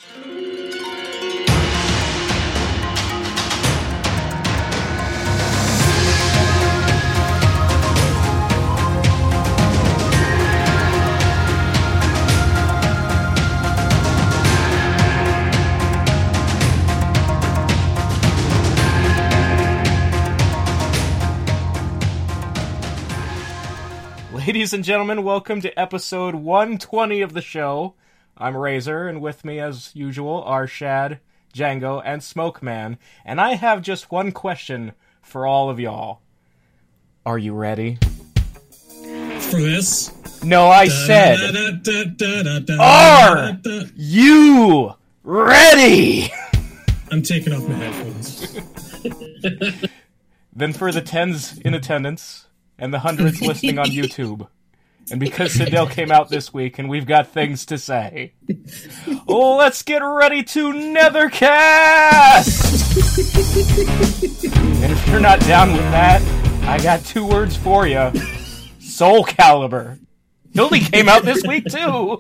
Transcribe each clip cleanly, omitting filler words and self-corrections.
Ladies and gentlemen, welcome to episode 120 of the show. I'm Razor, and with me, as usual, are Shad, Django, and Smokeman. And I have just one question for all of y'all. Are you ready? For this? No, I said, are you ready? I'm taking off my headphones. Then for the tens in attendance and the hundreds listening on YouTube, and because Sindel came out this week and we've got things to say, let's get ready to Nethercast! And if you're not down with that, I got two words for you. Soul Calibur. It only came out this week, too!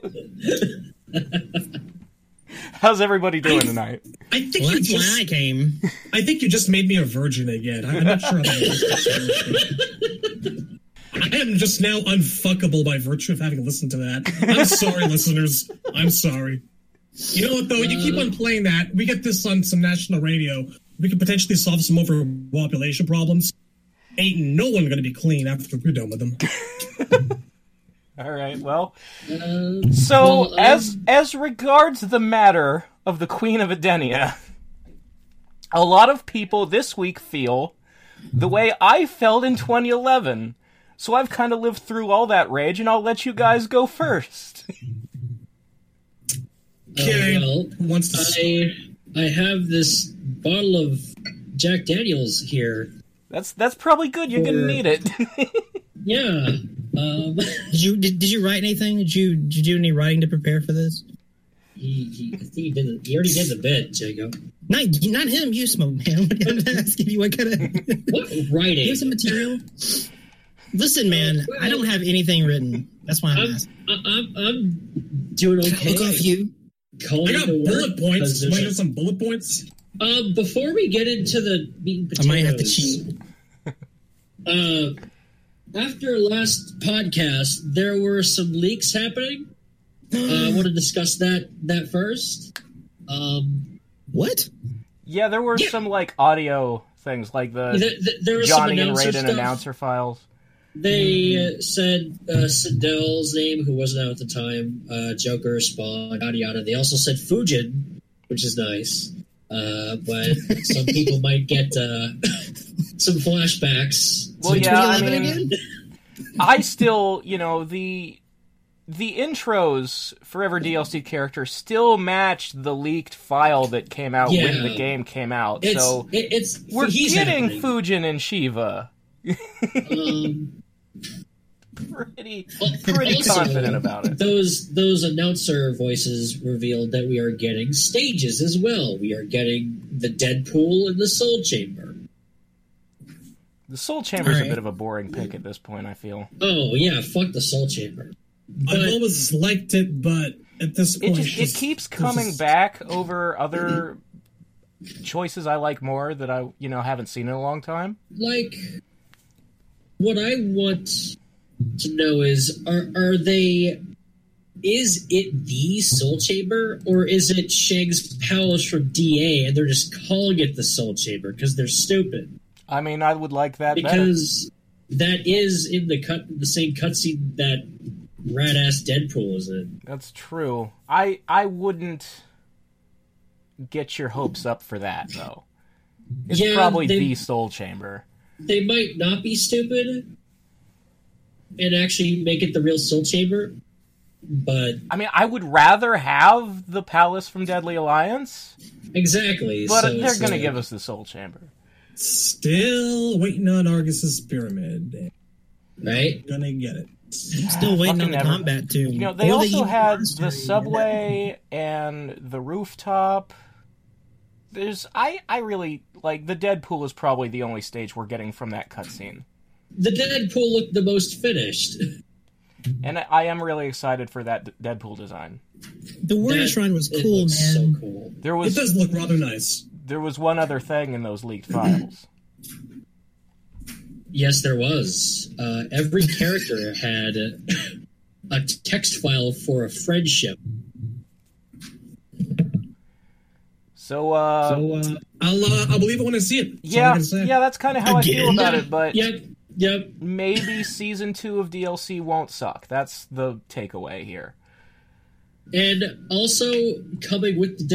How's everybody doing tonight? I think I think you just made me a virgin again. I'm not sure how I am just now unfuckable by virtue of having listened to that. I'm sorry, listeners. I'm sorry. You know what, though? You keep on playing that. We get this on some national radio. We could potentially solve some overpopulation problems. Ain't no one going to be clean after we're done with them. All right, well, as regards the matter of the Queen of Edenia, a lot of people this week feel the way I felt in 2011. So I've kind of lived through all that rage, and I'll let you guys go first. Okay. I have this bottle of Jack Daniels here. That's probably good. You're gonna need it. Yeah. Did you write anything? Did you do any writing to prepare for this? I think he did. He already did the bit, Jacob. Not him. You Smoke Man. I'm asking you what kind of what writing? Give some material. Listen, man. I don't have anything written. That's why I'm asking. I'm doing okay. Look off you. I got bullet points. Might have some bullet points. Before we get into the meat and potatoes, I might have to cheat. After last podcast, there were some leaks happening. I want to discuss that first. What? Yeah, there were some audio things, like there Johnny and Raiden announcer files. They said Sindel's name, who wasn't out at the time, Joker, Spawn, yada yada. They also said Fujin, which is nice. But some people might get some flashbacks. Well, yeah, I mean, I still, the intros for every DLC character still matched the leaked file that came out when the game came out. We're getting Fujin and Shiva. Pretty also, confident about it. Those announcer voices revealed that we are getting stages as well. We are getting the Deadpool and the Soul Chamber. The Soul Chamber is a bit of a boring pick at this point, I feel. Oh, yeah, fuck the Soul Chamber. I've always liked it, but at this point... It keeps coming back over other choices I like more that I, haven't seen in a long time. Like, what I want to know is, is it the Soul Chamber, or is it Shang's palace from DA, and they're just calling it the Soul Chamber because they're stupid? I mean, I would like that because that is in the same cutscene that rad-ass Deadpool is in. That's true. I wouldn't get your hopes up for that, though. It's probably the Soul Chamber. They might not be stupid and actually make it the real Soul Chamber, but... I mean, I would rather have the Palace from Deadly Alliance. Exactly. But they're going to give us the Soul Chamber. Still waiting on Argus's Pyramid. Right? Gonna get it. Still waiting on the combat, too. They also had the subway and the rooftop. I really, the Deadpool is probably the only stage we're getting from that cutscene. The Deadpool looked the most finished. And I am really excited for that Deadpool design. The Warrior Shrine was It cool, man. looks so cool. It does look rather nice. There was one other thing in those leaked files. Yes, there was. Every character had a text file for a friendship. So, I'll believe it when I see it. That's all I yeah, can say. yeah, that's kind of how I feel Again? about it, but Yep. maybe Season 2 of DLC won't suck. That's the takeaway here. And also coming with the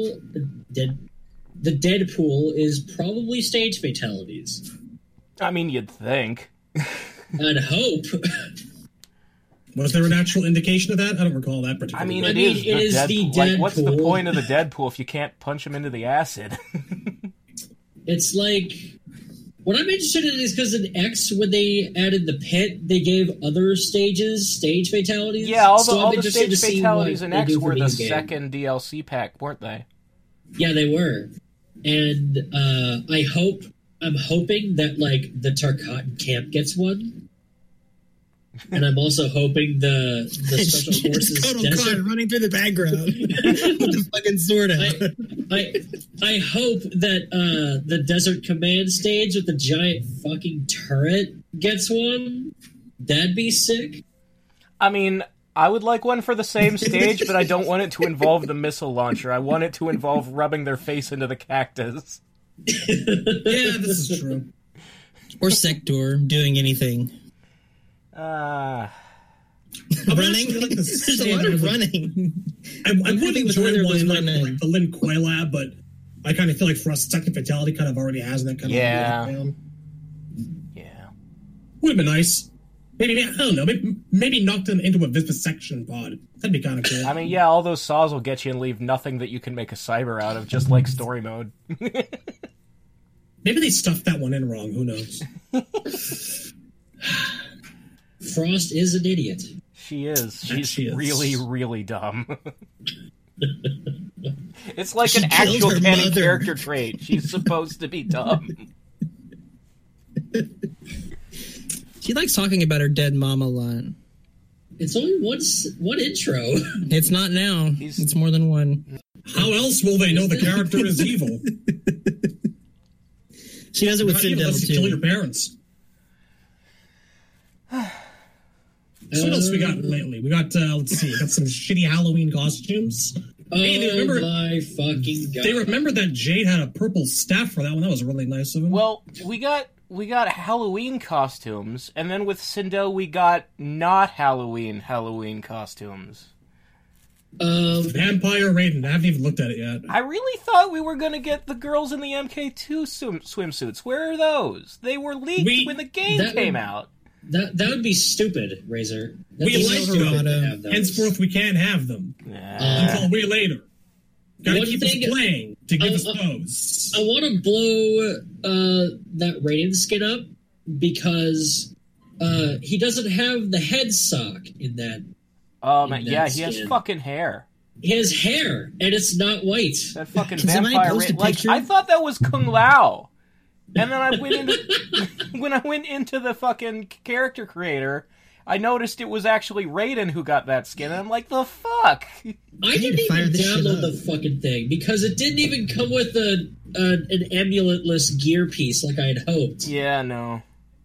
Deadpool is probably stage fatalities. I mean, you'd think. I'd hope. Was there an actual indication of that? I don't recall that particularly. It is the Deadpool. Like, what's the point of the Deadpool if you can't punch him into the acid? It's like... What I'm interested in is because in X, when they added the pit, they gave other stages stage fatalities. Yeah, all So I'm the interested stage to see fatalities what in they X do for were the these games. second DLC pack, weren't they? Yeah, they were. And I'm hoping that, like, the Tarkatan camp gets one. And I'm also hoping the Special Forces Total desert... Khan running through the background with the fucking sword out. I hope that the Desert Command stage with the giant fucking turret gets one. That'd be sick. I mean, I would like one for the same stage, but I don't want it to involve the missile launcher. I want it to involve rubbing their face into the cactus. Yeah, this is true. Or Sector doing anything. I'm Running? actually like to There's say a lot that of running. I would happy with enjoy either of one those like running. the Lin Kuei lab, but I kind of feel like for us, Second Fatality kind of already has that kind Yeah. of Yeah. Would have been nice. Maybe, I don't know, maybe knock them into a vivisection pod. That'd be kind of cool. I mean, yeah, all those saws will get you and leave nothing that you can make a cyber out of, just like story mode. Maybe they stuffed that one in wrong. Who knows? Frost is an idiot. She is. She's She is. really, really dumb. It's like She an killed actual her canon mother. character trait. She's supposed to be dumb. She likes talking about her dead mom a lot. It's only one intro. It's not now. It's more than one. How else will they know the character is evil? She does it with Not even Sindel, unless you kill your too. parents. So what else we got lately? We got, let's see, we got some shitty Halloween costumes. Hey, they remember, my fucking god! they remember that Jade had a purple staff for that one. That was really nice of him. Well, we got Halloween costumes, and then with Sindel we got not Halloween costumes. Vampire Raiden. I haven't even looked at it yet. I really thought we were going to get the girls in the MK2 swimsuits. Where are those? They were leaked when the game came out. That would be stupid, Razor. We That'd be like stupid them. to have those. Henceforth, we can't have them until way later. Gotta One keep us thing- playing to give us those. I want to blow that Raiden skin up because he doesn't have the head sock in that. Man, yeah, he has skin. fucking hair. He has hair, and it's not white. That fucking Can somebody vampire. post a Like, picture? I thought that was Kung Lao. And then I went into when I went into the fucking character creator, I noticed it was actually Raiden who got that skin, and I'm like, the fuck? I didn't to fire even this shit download up. the fucking thing because it didn't even come with an amulet-less gear piece like I had hoped. Yeah, no.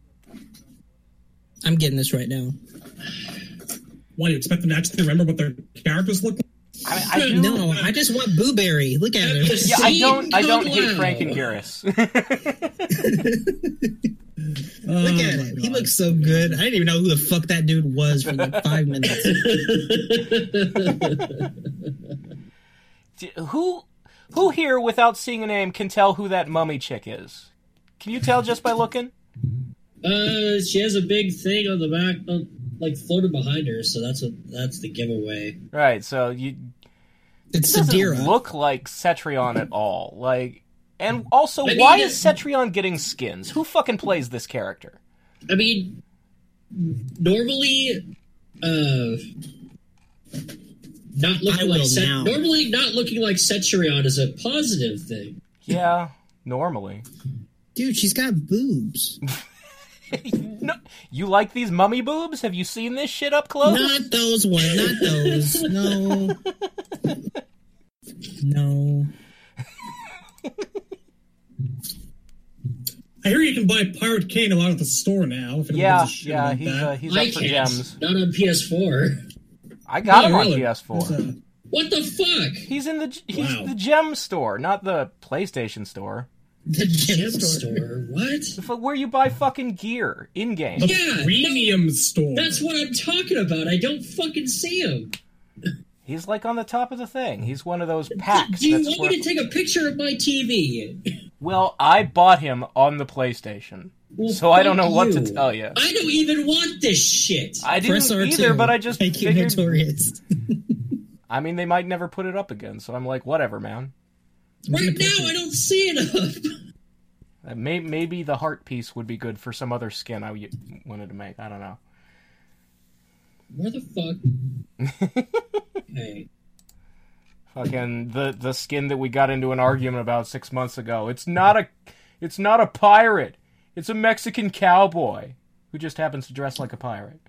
I'm getting this right now. Why do you expect them to actually remember what their characters look like? I do. No, I just want Boo Berry. Look at her. Yeah, I don't Kung hate Lao. Frank and Garrus. Look at him. He looks so good. I didn't even know who the fuck that dude was for like 5 minutes. Who here, without seeing a name, can tell who that mummy chick is? Can you tell just by looking? She has a big thing on the back, like floated behind her, so that's the giveaway. Right, so It's doesn't Sadira. look like Cetrion at all. Like, and also, I mean, why is Cetrion getting skins? Who fucking plays this character? I mean, normally, not I looking will like now. normally not looking like Cetrion is a positive thing. Yeah, normally. Dude, she's got boobs. No, you like these mummy boobs? Have you seen this shit up close? Not those ones. Not those. No. No. I hear you can buy Pirate Kano out of the store now. If Yeah, gives a shit about that. he's I up for can't. gems. Not on PS4. I got Oh, him on really? PS4. What the fuck? He's Wow. the gem store, not the PlayStation store. The Gem store? What? Where you buy fucking gear in game. The Yeah, premium store. That's what I'm talking about. I don't fucking see him. He's like on the top of the thing. He's one of those packs. Do you that's want me to take a picture of my TV? Well, I bought him on the PlayStation, Well, so I don't know fuck what to you. tell you. I don't even want this shit. I Press didn't R2. either, but I just Thank you, figured. Notorious. I mean, they might never put it up again, so I'm like, whatever, man. Right now, I don't see enough. Maybe the heart piece would be good for some other skin I wanted to make. I don't know. Where the fuck? Hey. Fucking the skin that we got into an argument about 6 months ago. It's not a pirate. It's a Mexican cowboy who just happens to dress like a pirate.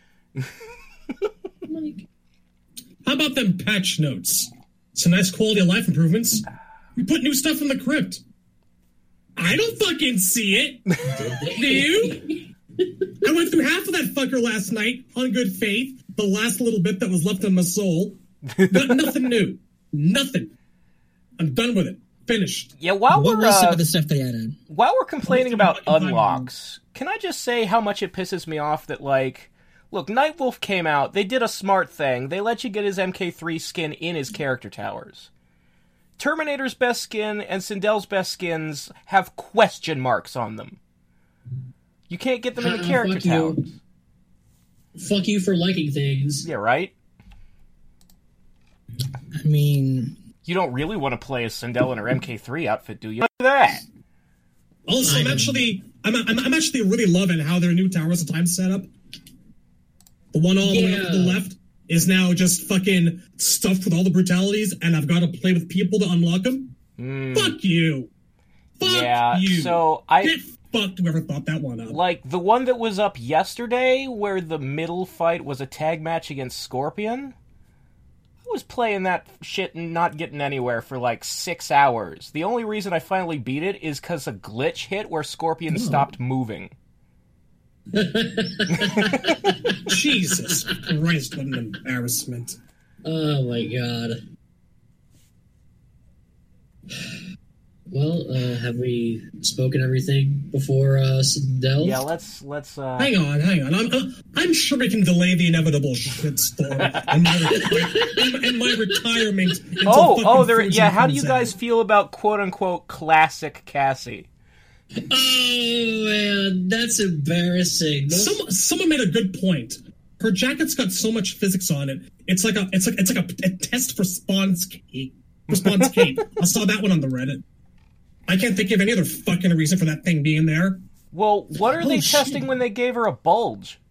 How about them patch notes? Some nice quality of life improvements. We put new stuff in the crypt. I don't fucking see it. Do you? I went through half of that fucker last night on good faith. The last little bit that was left in my soul. But nothing new. Nothing. I'm done with it. Finished. Yeah, while What we're was some of the stuff they added? while we're complaining about Fucking fine. unlocks, can I just say how much it pisses me off that, like, look, Nightwolf came out, they did a smart thing, they let you get his MK3 skin in his character towers. Terminator's best skin and Sindel's best skins have question marks on them. You can't get them in the character Fuck you. towers. Fuck you for liking things. Yeah, right? I mean, You don't really want to play as Sindel in her MK3 outfit, do you? Look at that! Also, I'm actually really loving how their new Towers of Time setup. The one all the way up to the Yeah. left is now just fucking stuffed with all the brutalities, and I've got to play with people to unlock them. Fuck you. Fuck Yeah, you. so Get fucked whoever thought that one up. Like, the one that was up yesterday, where the middle fight was a tag match against Scorpion, I was playing that shit and not getting anywhere for like 6 hours. The only reason I finally beat it is because a glitch hit where Scorpion stopped moving. Jesus Christ, what an embarrassment. Oh my god. Well, have we spoken everything before Sindel? Yeah, let's Hang on. I'm sure we can delay the inevitable shitstorm and my retirement. Until there. fucking Yeah, how do Fusion you comes guys out. feel about quote unquote classic Cassie? Oh man, that's embarrassing. Someone made a good point. Her jacket's got so much physics on it. It's like a test for Spawn's cape. I saw that one on the Reddit. I can't think of any other fucking reason for that thing being there. Well, what are they shit. testing when they gave her a bulge?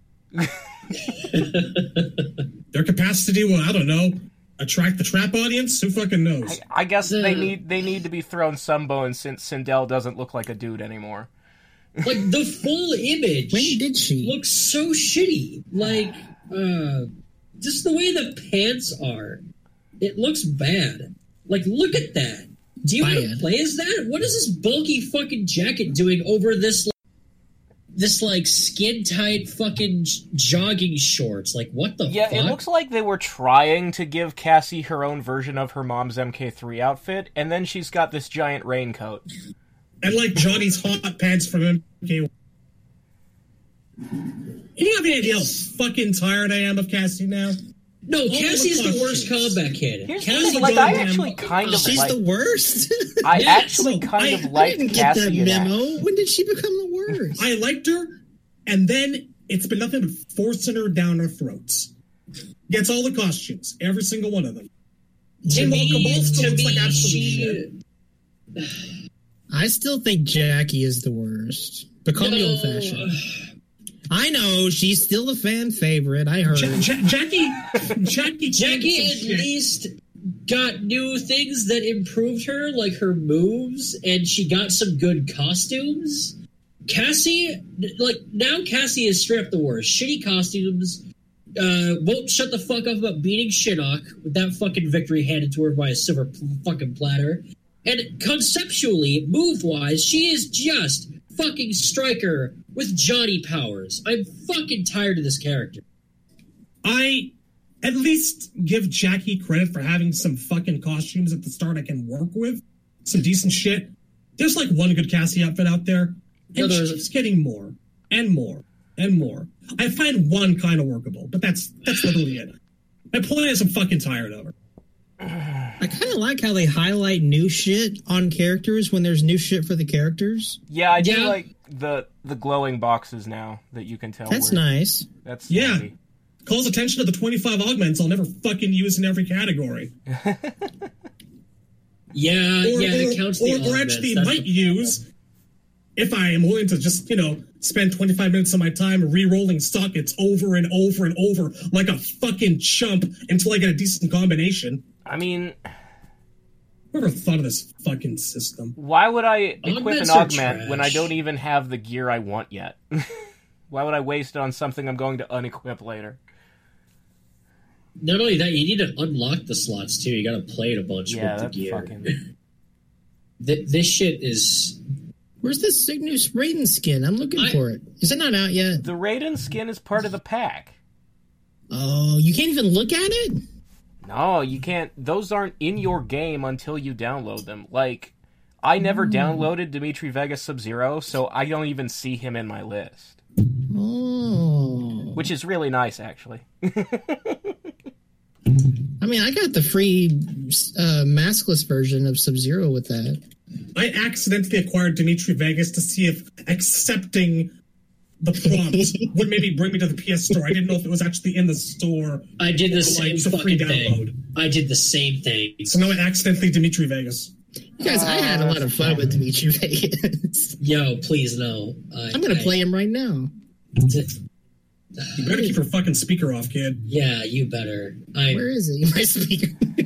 Their capacity will, I don't know, attract the trap audience? Who fucking knows? I guess they need to be thrown some bones since Sindel doesn't look like a dude anymore. Like the full image when did she? looks so shitty. Like, just the way the pants are, it looks bad. Like, look at that. Do you want to play as that? What is this bulky fucking jacket doing over this skin tight fucking jogging shorts? Like, what the Yeah, fuck? it looks like they were trying to give Cassie her own version of her mom's MK3 outfit, and then she's got this giant raincoat. And like Johnny's hot pants from MK. You have any idea how fucking tired I am of Cassie now? No, Cassie's the worst costumes. combat kid. Here's the Cassie thing, like, I goddamn- actually kind of She's like... the worst. I Yes, actually no, kind I of liked didn't get that Cassie in memo. that. When did she become the worst? I liked her, and then it's been nothing but forcing her down our throats. Gets all the costumes, every single one of them. Meanwhile, Cabal still looks like absolute shit. I still think Jackie is the worst. But call me old fashioned. I know she's still a fan favorite. I heard. Jackie Jackie at least got new things that improved her, like her moves, and she got some good costumes. Cassie, like, now Cassie is straight up the worst. Shitty costumes, won't shut the fuck up about beating Shinnok with that fucking victory handed to her by a silver fucking platter. And conceptually, move-wise, she is just fucking Stryker with Johnny powers. I'm fucking tired of this character. I at least give Jackie credit for having some fucking costumes at the start I can work with. Some decent shit. There's like one good Cassie outfit out there. And she keeps getting more and more and more. I find one kind of workable, but that's literally it. My point is I'm fucking tired of her. I kind of like how they highlight new shit on characters when there's new shit for the characters. Yeah, I do like the glowing boxes now that you can tell. That's nice. That's handy. Calls attention to the 25 augments I'll never fucking use in every category. That counts the augments. Or actually might use if I am willing to just, spend 25 minutes of my time re-rolling sockets over and over and over like a fucking chump until I get a decent combination. I mean, whoever thought of this fucking system? Why would I equip an augment when I trash. don't even have the gear I want yet? Why would I waste it on something I'm going to unequip later? Not only that, you need to unlock the slots too. You gotta play it a bunch with the gear. Fucking... This shit is... Where's this Cygnus Raiden skin? I'm looking for it. Is it not out yet? The Raiden skin is part of the pack. Oh, you can't even look at it? No, you can't. Those aren't in your game until you download them. Like, I never downloaded Dimitri Vegas Sub-Zero, so I don't even see him in my list. Oh. Which is really nice, actually. I mean, I got the free maskless version of Sub-Zero with that. I accidentally acquired Dimitri Vegas to see if accepting the prompt would maybe bring me to the PS Store. I didn't know if it was actually in the store. I did the same fucking thing. I did the same thing. So now I accidentally Dimitri Vegas. Guys, I had a lot of fun with Dimitri Vegas. Yo, please no. I'm going to play him right now. You better keep your fucking speaker off, kid. Yeah, you better. Where is he? My speaker.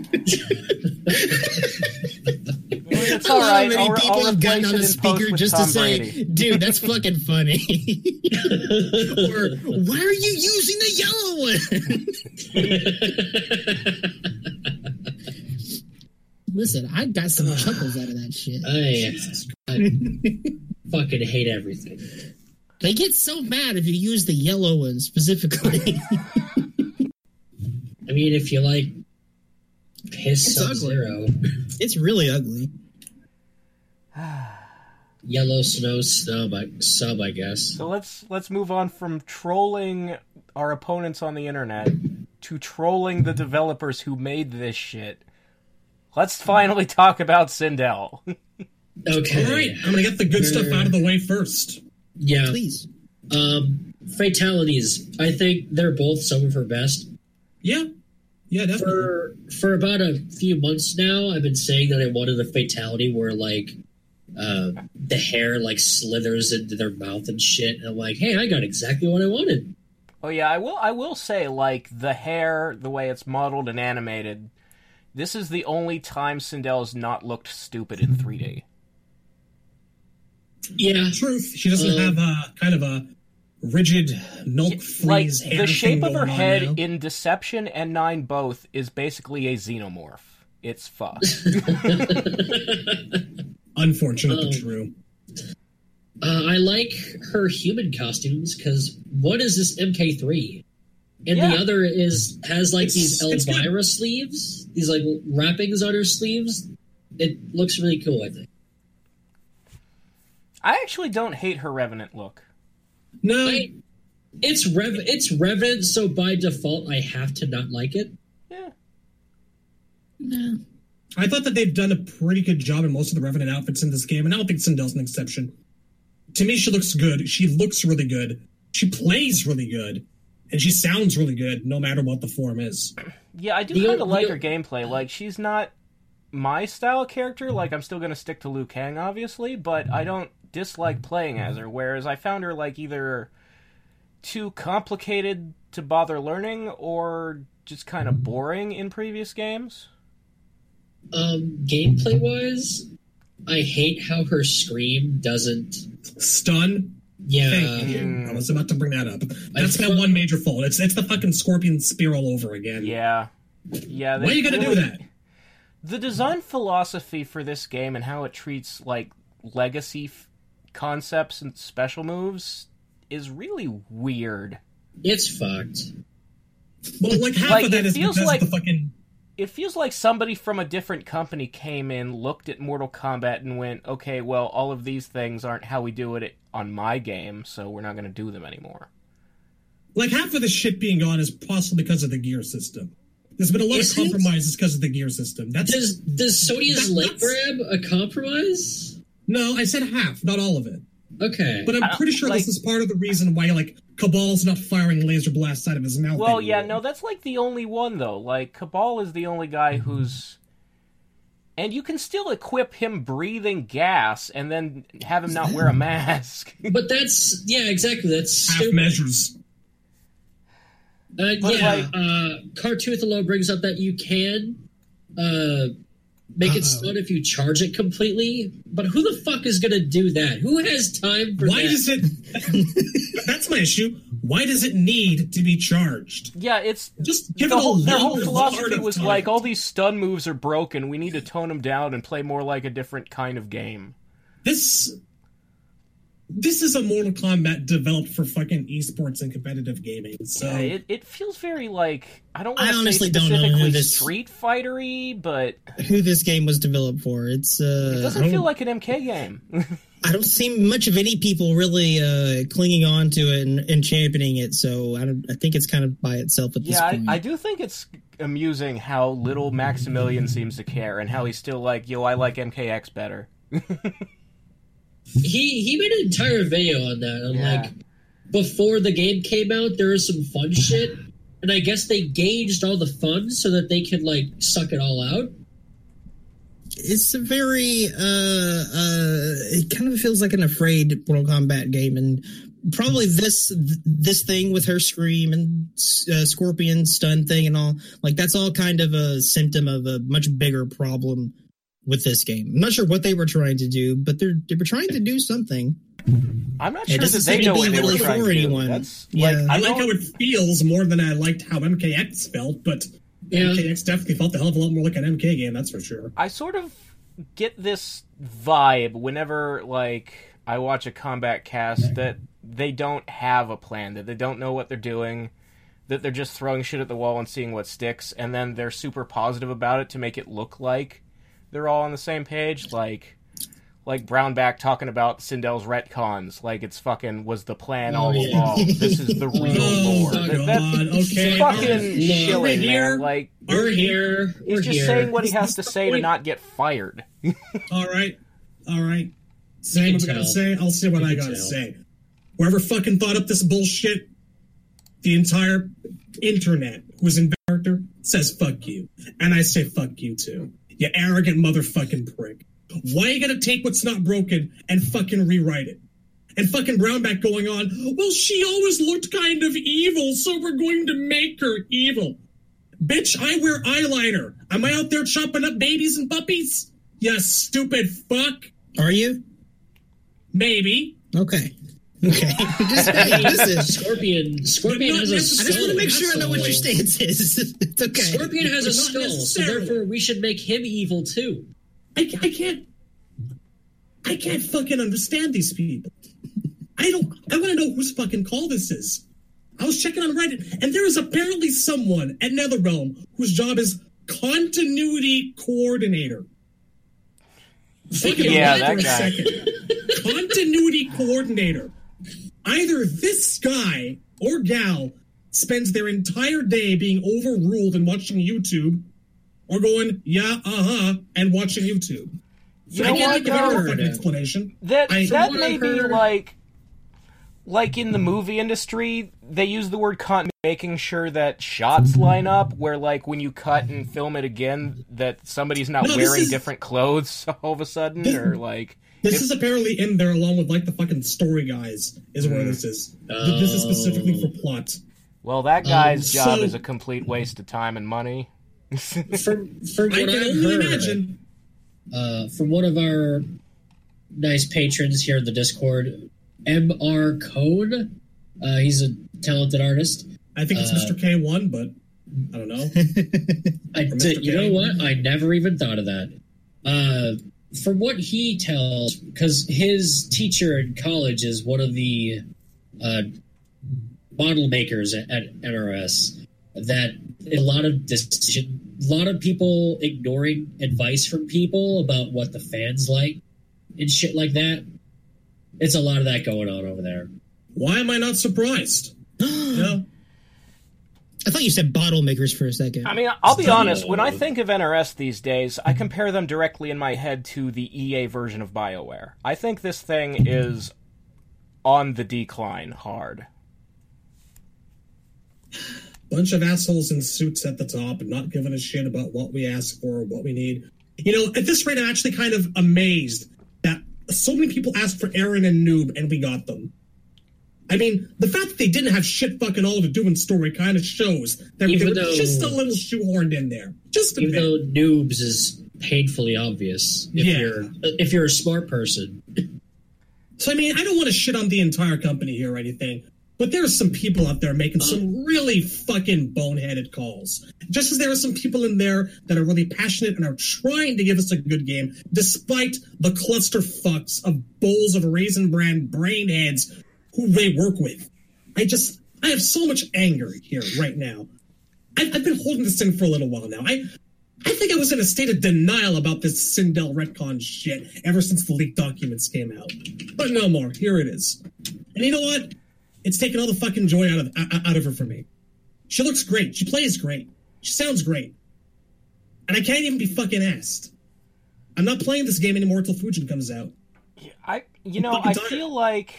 It's all right. Many people have gotten on the speaker just to say, Brady. dude, that's fucking funny. Or, why are you using the yellow one? Listen, I got some chuckles out of that shit. I fucking hate everything. They get so mad if you use the yellow one specifically. I mean, if you like piss Sub-Zero. It's really ugly. Yellow snow sub, I guess. So let's move on from trolling our opponents on the internet to trolling the developers who made this shit. Let's finally talk about Sindel. Okay. All right, I'm gonna get the good stuff out of the way first. Yeah. Please. Fatalities. I think they're both some of her best. Yeah, definitely. For about a few months now, I've been saying that I wanted a fatality where, like, the hair, like, slithers into their mouth and shit. And I'm like, hey, I got exactly what I wanted. Oh yeah, I will say, like, the hair, the way it's modeled and animated, this is the only time Sindel's not looked stupid in 3D. Yeah. Truth. She doesn't have kind of a rigid milk freeze hair. The shape of her head now. in Deception and 9 both is basically a xenomorph. It's fucked. Unfortunate but true. I like her human costumes because one is this MK3, and the other has like these Elvira sleeves, these like wrappings on her sleeves. It looks really cool, I think. I actually don't hate her Revenant look. No, it's Revenant, so by default I have to not like it. Yeah. No. I thought that they've done a pretty good job in most of the Revenant outfits in this game, and I don't think Sindel's an exception. To me, she looks good. She looks really good. She plays really good. And she sounds really good, no matter what the form is. Yeah, I do kind of like her gameplay. Like, she's not my style character. Like, I'm still going to stick to Liu Kang, obviously, but I don't dislike playing as her, whereas I found her, like, either too complicated to bother learning or just kind of boring in previous games. Gameplay-wise, I hate how her scream doesn't Stun. Yeah. Thank you. I was about to bring that up. That's my one major fault. It's the fucking scorpion spear all over again. Yeah. Why are you gonna do that? The design philosophy for this game and how it treats like legacy concepts and special moves is really weird. It's fucked. Well, like half of that is because of the fucking... It feels like somebody from a different company came in, looked at Mortal Kombat, and went, okay, well, all of these things aren't how we do it on my game, so we're not going to do them anymore. Like, half of the shit being gone is possibly because of the gear system. There's been a lot of compromises because of the gear system. Does Sonya's leg grab a compromise? No, I said half, not all of it. Okay. But I'm pretty sure this is part of the reason why, like, Cabal's not firing laser blasts out of his mouth Well, anymore. yeah, no, that's, like, the only one, though. Like, Cabal is the only guy who's... And you can still equip him breathing gas and then have him not wear a mask. But that's... Yeah, exactly. That's half stupid. measures. Cartoothalo brings up that you can make it stun if you charge it completely, but who the fuck is going to do that? Who has time for Why that? does it... That's my issue. Why does it need to be charged? Yeah, it's... Just give their it whole longer philosophy part of was time. like, all these stun moves are broken, we need to tone them down and play more like a different kind of game. This is a Mortal Kombat developed for fucking esports and competitive gaming, so... Yeah, it feels very, like... I don't want I to say honestly don't know specifically who this- Street Fighter-y, but... Who this game was developed for. It doesn't feel like an MK game. I don't see much of any people really clinging on to it and championing it, so I think it's kind of by itself at this point. I do think it's amusing how little Maximilian seems to care, and how he's still like, yo, I like MKX better. He made an entire video on that. Like, before the game came out, there was some fun shit, and I guess they gauged all the fun so that they could, like, suck it all out. It's a very, it kind of feels like an afraid Mortal Kombat game, and probably this thing with her scream and Scorpion stun thing and all, like, that's all kind of a symptom of a much bigger problem with this game. I'm not sure what they were trying to do, but they were trying to do something. I'm not It sure that doesn't they seem know to what be they were really trying for to do. anyone. That's, Yeah. I like how it feels more than I liked how MKX felt, but MKX definitely felt a hell of a lot more like an MK game, that's for sure. I sort of get this vibe whenever, like, I watch a combat cast that they don't have a plan, that they don't know what they're doing, that they're just throwing shit at the wall and seeing what sticks, and then they're super positive about it to make it look like they're all on the same page, like Brownback talking about Sindel's retcons, like it's fucking was the plan all along. This is the real lore. That's okay. fucking shilling, here. man. Like, We're here. he's just saying what he has to say to not get fired. All right. Say what I gotta say. I'll say what I gotta say. Whoever fucking thought up this bullshit, the entire internet who's in character says fuck you, and I say fuck you too. You arrogant motherfucking prick. Why you gotta take what's not broken and fucking rewrite it? And fucking Brownback going on, well, she always looked kind of evil, so we're going to make her evil. Bitch, I wear eyeliner. Am I out there chopping up babies and puppies? You stupid fuck. Are you? Maybe. Okay. Scorpion has a skull. I just want to make sure I know what your stance is. It's okay. Scorpion has a Not skull, so necessarily. therefore we should make him evil too. I can't fucking understand these people. I want to know whose fucking call this is. I was checking on Reddit, and there is apparently someone at NetherRealm whose job is continuity coordinator. Fucking Yeah, hold that for a guy. second. Continuity coordinator. Either this guy or gal spends their entire day being overruled and watching YouTube, or going, and watching YouTube. You I know can't what, think of any though? fucking explanation. That what may I've be heard- like in the movie industry, they use the word making sure that shots line up, where like when you cut and film it again, that somebody's not No, this wearing is- different clothes all of a sudden, or like... This is apparently in there along with like the fucking story guys is where this is. This is specifically for plot. Well, that guy's job so- is a complete waste of time and money. From I what can I've only heard, imagine. from one of our nice patrons here in the Discord, MR Code. He's a talented artist. I think it's Mr. K1, but I don't know. You know what? I never even thought of that. From what he tells, because his teacher in college is one of the model makers at NRS, that a lot of people ignoring advice from people about what the fans like and shit like that. It's a lot of that going on over there. Why am I not surprised? No. I thought you said bottle makers for a second. I mean, I'll be honest. When I think of NRS these days, I compare them directly in my head to the EA version of BioWare. I think this thing is on the decline hard. Bunch of assholes in suits at the top and not giving a shit about what we ask for or what we need. You know, at this rate, I'm actually kind of amazed that so many people asked for Aaron and Noob and we got them. I mean, the fact that they didn't have shit fucking all to do in story kind of shows that they were just a little shoehorned in there. Just a bit. Even though Noobs is painfully obvious if you're a smart person. So, I mean, I don't want to shit on the entire company here or anything, but there are some people out there making some really fucking boneheaded calls. Just as there are some people in there that are really passionate and are trying to give us a good game, despite the cluster fucks of bowls of Raisin Bran brain heads who they work with. I have so much anger here right now. I've been holding this in for a little while now. I think I was in a state of denial about this Sindel retcon shit ever since the leaked documents came out. But no more. Here it is. And you know what? It's taken all the fucking joy out of her for me. She looks great. She plays great. She sounds great. And I can't even be fucking asked. I'm not playing this game anymore until Fujin comes out. I feel like,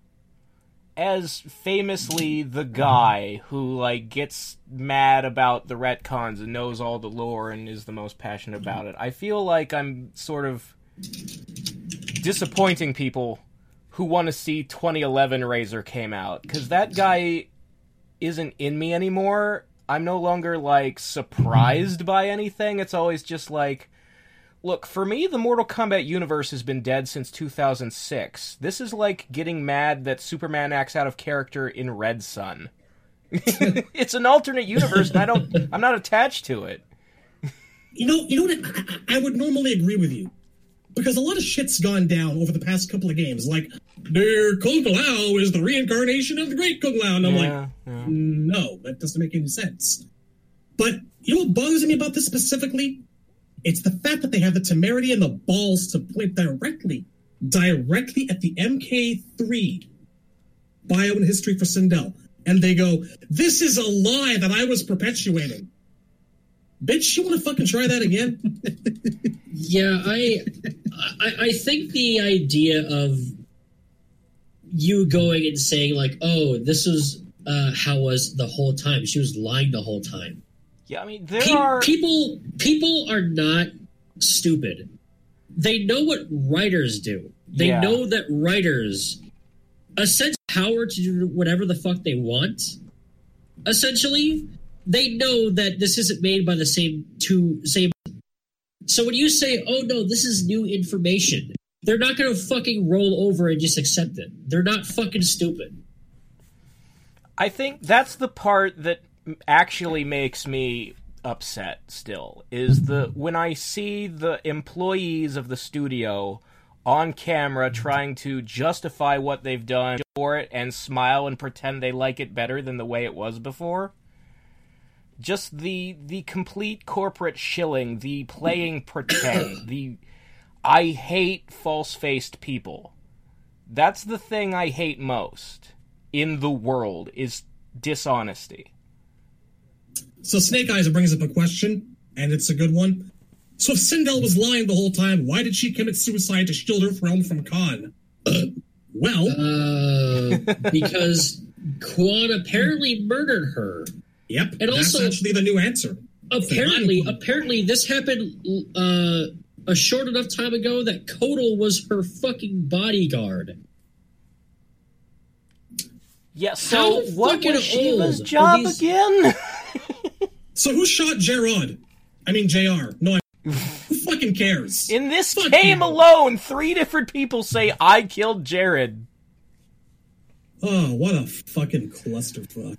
as famously the guy who, like, gets mad about the retcons and knows all the lore and is the most passionate about it, I feel like I'm sort of disappointing people who want to see 2011 Razor came out, because that guy isn't in me anymore. I'm no longer, like, surprised by anything. It's always just like, look, for me, the Mortal Kombat universe has been dead since 2006. This is like getting mad that Superman acts out of character in Red Sun. It's an alternate universe, and I'm not attached to it. You know what? I would normally agree with you, because a lot of shit's gone down over the past couple of games. Like, their Kung Lao is the reincarnation of the Great Kung Lao, and I'm no, that doesn't make any sense. But you know what bothers me about this specifically? It's the fact that they have the temerity and the balls to point directly at the MK3 bio and history for Sindel. And they go, this is a lie that I was perpetuating. Bitch, you want to fucking try that again? Yeah, I think the idea of you going and saying, like, oh, this is how it was the whole time. She was lying the whole time. Yeah, I mean, people are not stupid. They know what writers do. They know that writers essentially power to do whatever the fuck they want. Essentially, they know that this isn't made by the same. So when you say, "Oh no, this is new information," they're not going to fucking roll over and just accept it. They're not fucking stupid. I think that's the part that actually makes me upset still, is when I see the employees of the studio on camera trying to justify what they've done for it and smile and pretend they like it better than the way it was before. Just the complete corporate shilling, the playing pretend, I hate false-faced people. That's the thing I hate most in the world, is dishonesty. So Snake Eyes brings up a question, and it's a good one. So if Sindel was lying the whole time, why did she commit suicide to shield her realm from Khan? Because Quan apparently murdered her. Yep, and that's also actually the new answer. Apparently, this happened a short enough time ago that Kotal was her fucking bodyguard. Yeah, so what was Shiva's job again? So who shot Gerard? I mean, JR. No, who fucking fucking cares? In this Fuck game you. alone, 3 different people say, I killed Jared. Oh, what a fucking clusterfuck.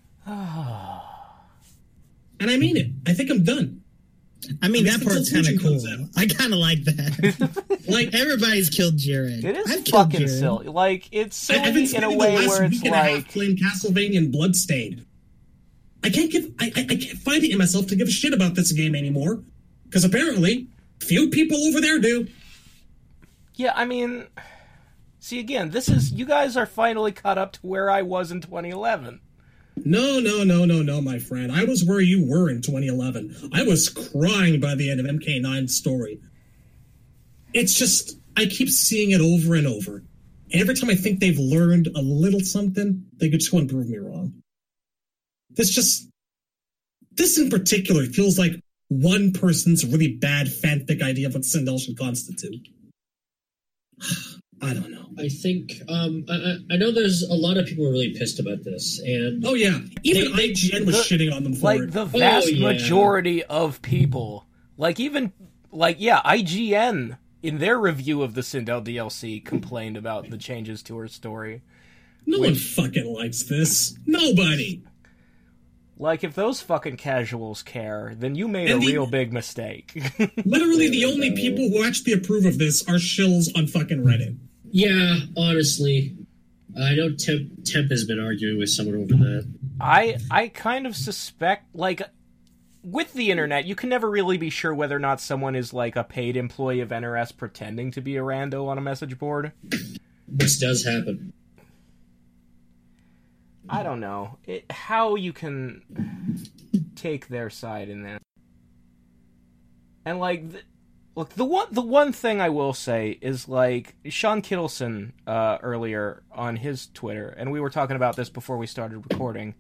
And I mean it. I think I'm done. I mean, that part's kind of cool. comes out. I kind of like that. Like, Everybody's killed Jared. It is I've killed fucking Jared. silly. Like, it's I've been silly in a spending way the last where it's week and a half like... playing Castlevania and Bloodstained. I can't find it in myself to give a shit about this game anymore. Because apparently, few people over there do. Yeah, I mean... See, again, this is... You guys are finally caught up to where I was in 2011. No, my friend. I was where you were in 2011. I was crying by the end of MK9's story. It's just, I keep seeing it over and over. And every time I think they've learned a little something, they just go and prove me wrong. This in particular feels like one person's really bad fanfic idea of what Sindel should constitute. I don't know. I think I know there's a lot of people who are really pissed about this, and Oh yeah, even IGN was shitting on them for Like, it. the vast yeah. majority of people... Like, even... Like, yeah, IGN, in their review of the Sindel DLC, complained about the changes to her story. No one fucking likes this. Nobody. Like, if those fucking casuals care, then you made a And real big mistake. Literally, the only people who actually approve of this are shills on fucking Reddit. yeah, honestly, I know Temp has been arguing with someone over that. I kind of suspect, like, with the internet, you can never really be sure whether or not someone is, like, a paid employee of NRS pretending to be a rando on a message board. This does happen. I don't know how you can take their side in that. And, like, look, the one thing I will say is, like, Sean Kittleson earlier on his Twitter, and we were talking about this before we started recording.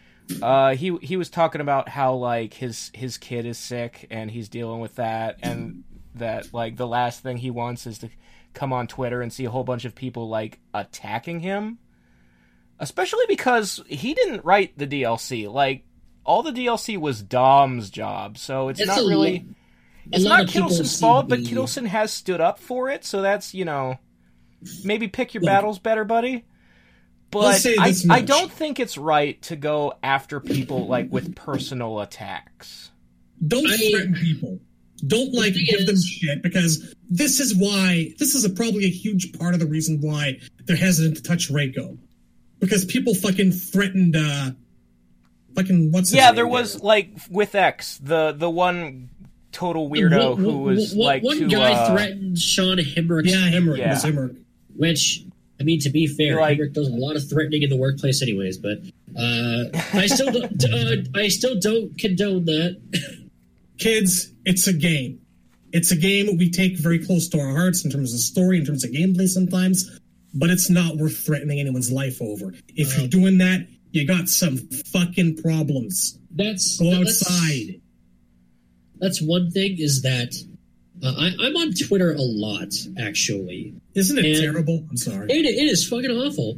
He was talking about how, like, his kid is sick and he's dealing with that, and that, like, the last thing he wants is to come on Twitter and see a whole bunch of people, like, attacking him. Especially because he didn't write the DLC. Like, all the DLC was Dom's job, so it's not really... It's not Kittleson's fault, but Kittleson has stood up for it, so that's, you know... Maybe pick your battles better, buddy. But I don't think it's right to go after people, like, with personal attacks. Don't threaten people. Don't, like, give them shit, because this is probably a huge part of the reason why they're hesitant to touch Reiko. Because people fucking threatened, what's his name there was, like, with X, the one total weirdo who was, like, one guy threatened Sean Hemrick. Yeah, Hemrick. It was Hemrick. Which, I mean, to be fair, Like- Hemrick does a lot of threatening in the workplace anyways, but I still don't condone that. Kids, it's a game. It's a game we take very close to our hearts in terms of story, in terms of gameplay sometimes, but it's not worth threatening anyone's life over. If you're doing that, you got some fucking problems. Go outside. That's one thing, is that I'm on Twitter a lot, actually. Isn't it terrible? I'm sorry. It is fucking awful.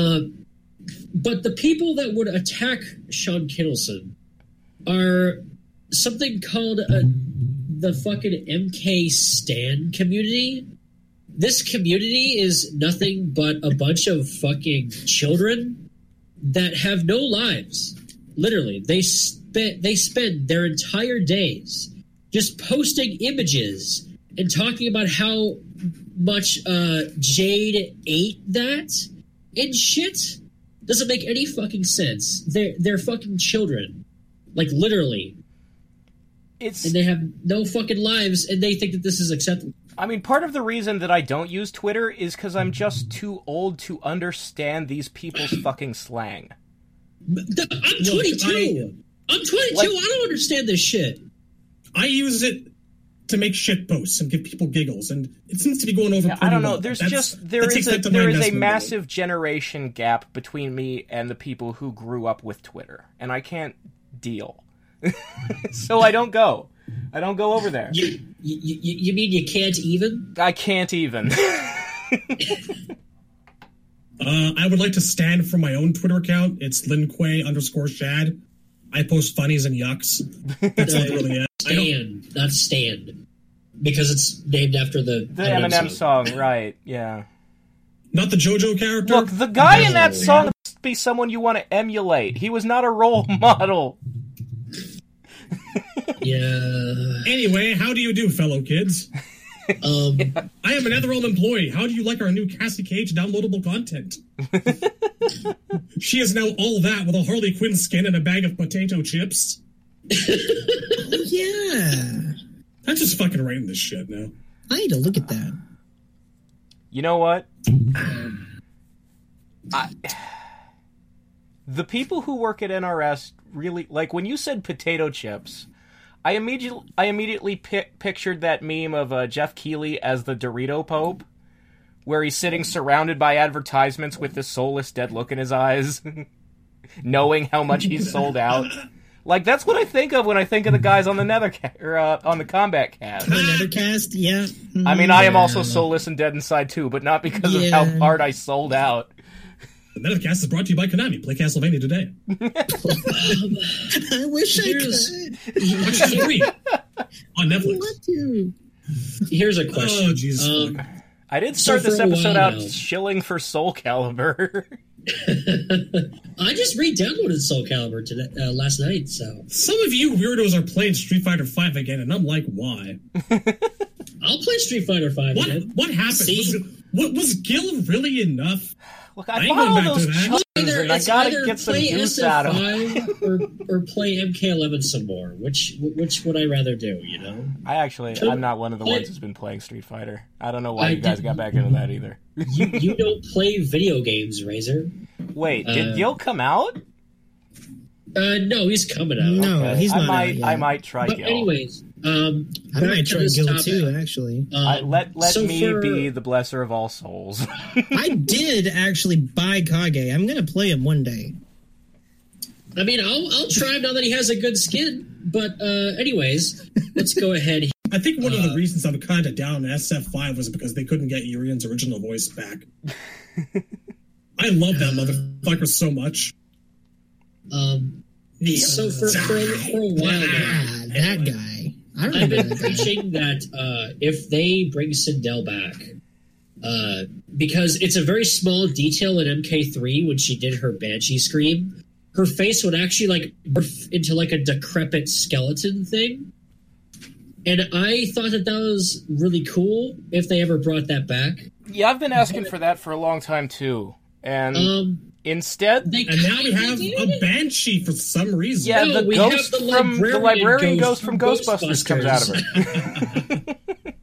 But the people that would attack Sean Kittleson are something called the fucking MK Stan community. This community is nothing but a bunch of fucking children that have no lives. Literally, they spend their entire days just posting images and talking about how much Jade ate that and shit. Doesn't make any fucking sense. They're fucking children, like, literally. And they have no fucking lives, and they think that this is acceptable. I mean, part of the reason that I don't use Twitter is because I'm just too old to understand these people's fucking slang. I'm 22. I'm 22. Like, I don't understand this shit. I use it to make shit posts and give people giggles, and it seems to be going over. I don't know. Well. There is a massive generation gap between me and the people who grew up with Twitter, and I can't deal. So I don't go. I don't go over there. You mean you can't even? I can't even. I would like to stand for my own Twitter account. It's linquay_shad. I post funnies and yucks. That's not really it. Not stand. because it's named after the Eminem song, right? Yeah. Not the JoJo character? Look, the guy in that song must be someone you want to emulate. He was not a role model. Yeah. Anyway, how do you do, fellow kids? I am an Netherrealm employee. How do you like our new Cassie Cage downloadable content? She is now all that with a Harley Quinn skin and a bag of potato chips. Yeah. I'm just fucking writing this shit now. I need to look at that. You know what? The people who work at NRS really, like, when you said potato chips, I immediately pictured that meme of Jeff Keighley as the Dorito Pope, where he's sitting surrounded by advertisements with this soulless dead look in his eyes, knowing how much he's sold out. Like, that's what I think of when I think of the guys on the on the Combat Cast. The Nethercast, yeah. I mean, I am also soulless and dead inside too, but not because of how hard I sold out. The Nethercast is brought to you by Konami. Play Castlevania today. I wish I could. Watch it free on Netflix. Want to. Here's a question. Oh, Jesus. I did start this for a episode while out now- shilling for Soul Calibur. I just re-downloaded Soul Calibur today, last night, so... Some of you weirdos are playing Street Fighter V again, and I'm like, why? I'll play Street Fighter V again. What happened? Was Gil really enough? Look, I ain't bought going all back to those that. chunks, and I gotta get some play use out of them. SF5 or play MK11 some more. Which would I rather do, you know? I'm not one of the ones who's been playing Street Fighter. I don't know why you guys got back into that either. You don't play video games, Razor. Wait, did Gil come out? No, he's coming out. No, Okay. he's not out yet. I might try But Gil. anyways, I might try this Gil topic. too, actually. Let so me for- be the blesser of all souls. I did actually buy Kage. I'm going to play him one day. I mean, I'll try him now that he has a good skin. But anyways, let's go ahead. I think one of the reasons I'm kind of down on SF5 was because they couldn't get Urian's original voice back. I love that motherfucker so much. So for a while now, That guy. I I've remember been that guy. preaching that if they bring Sindel back, because it's a very small detail in MK3 when she did her Banshee scream, her face would actually like morph into like a decrepit skeleton thing. And I thought that was really cool if they ever brought that back. Yeah, I've been asking for that for a long time too. And instead, They And now we kinda have did. a Banshee for some reason. yeah, No, the we have ghost the from the librarian librarian ghost ghost from from Ghostbusters comes out of her.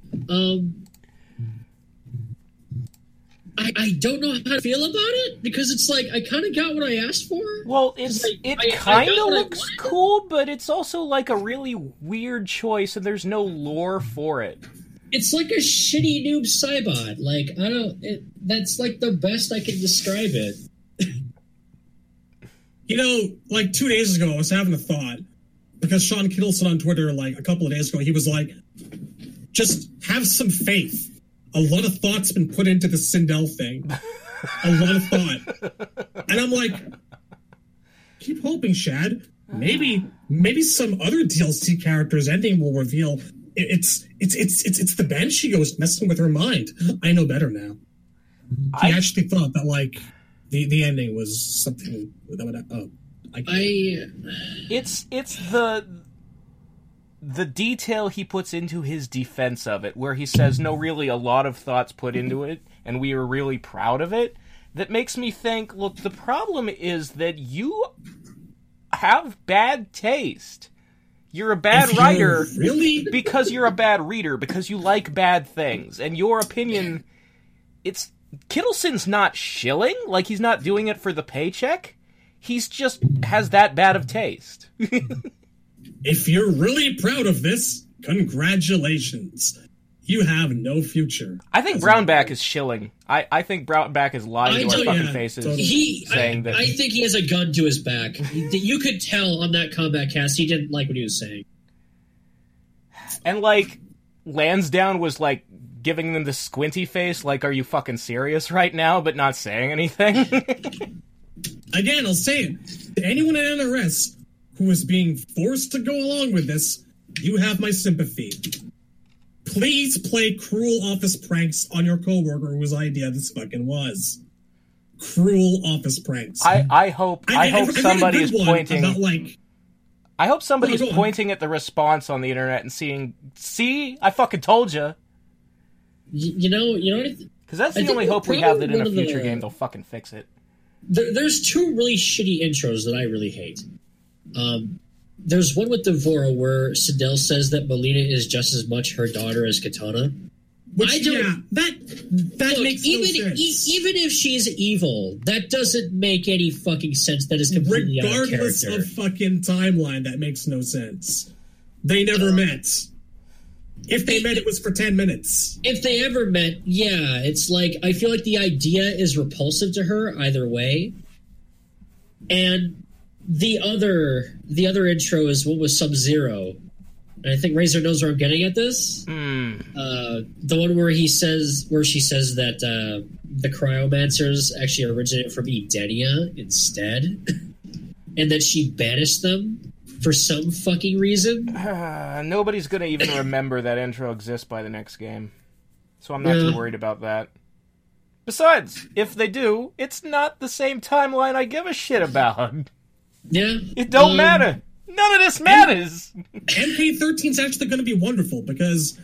I don't know how to feel about it because it's like I kind of got what I asked for. Well, I kind got of what I looks wanted. cool, but it's also like a really weird choice, and there's no lore for it. It's like a shitty noob Cybot. Like I don't. That's like the best I can describe it. You know, like 2 days ago, I was having a thought because Sean Kittleson on Twitter, like a couple of days ago, he was like, just have some faith. A lot of thought's been put into the Sindel thing. A lot of thought. And I'm like, keep hoping, Shad. Maybe some other DLC character's ending will reveal it's the Banshee ghost messing with her mind. I know better now. He actually thought that, like, the ending was something that would... It's the detail he puts into his defense of it, where he says, no, really, a lot of thoughts put into it, and we were really proud of it, that makes me think, look, the problem is that you have bad taste. You're a bad writer Really? because you're a bad reader, because you like bad things, and your opinion, it's... Kittleson's not shilling, like he's not doing it for the paycheck. He's just has that bad of taste. If you're really proud of this, congratulations. You have no future. I think Brownback is shilling. I think Brownback is lying to our fucking yeah, faces, totally. saying that. I think he has a gun to his back. You could tell on that combat cast he didn't like what he was saying. And like Lansdowne was like giving them the squinty face, like, "Are you fucking serious right now?" But not saying anything. Again, I'll say it. To anyone at NRS who is being forced to go along with this, you have my sympathy. Please play cruel office pranks on your coworker whose idea this fucking was. Cruel office pranks. I hope somebody is pointing. About, like, I hope somebody is go on. pointing at the response on the internet and see, I fucking told you. You know what? Because that's I the think only hope we have that in a one of the- future game they'll fucking fix it. There's two really shitty intros that I really hate. There's one with Devora where Sindel says that Melina is just as much her daughter as Katana. Which, that makes no sense. Even if she's evil, that doesn't make any fucking sense. That is completely out of Regardless character. of fucking timeline, that makes no sense. They never met. If they met, it was for 10 minutes. If they ever met, yeah, it's like I feel like the idea is repulsive to her either way. And the other intro is what was Sub-Zero. And I think Razor knows where I'm getting at this. The one where she says that the cryomancers actually originated from Edenia instead, and that she banished them for some fucking reason. Nobody's gonna even remember that intro exists by the next game, so I'm not too worried about that. Besides, if they do, it's not the same timeline I give a shit about. Yeah, It don't matter. None of this matters. MK13 is actually going to be wonderful because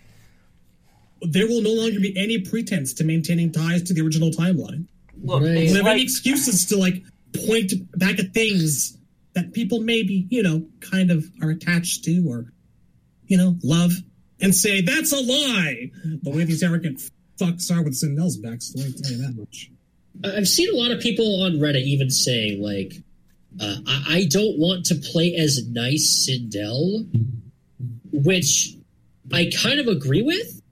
there will no longer be any pretense to maintaining ties to the original timeline. Look, Right. it's They have like, any excuses to point back at things that people maybe kind of are attached to or love and say that's a lie. The way these arrogant fucks are with Sindel's backstory, I'll tell you that much. I've seen a lot of people on Reddit even say like, I don't want to play as nice Sindel, which I kind of agree with.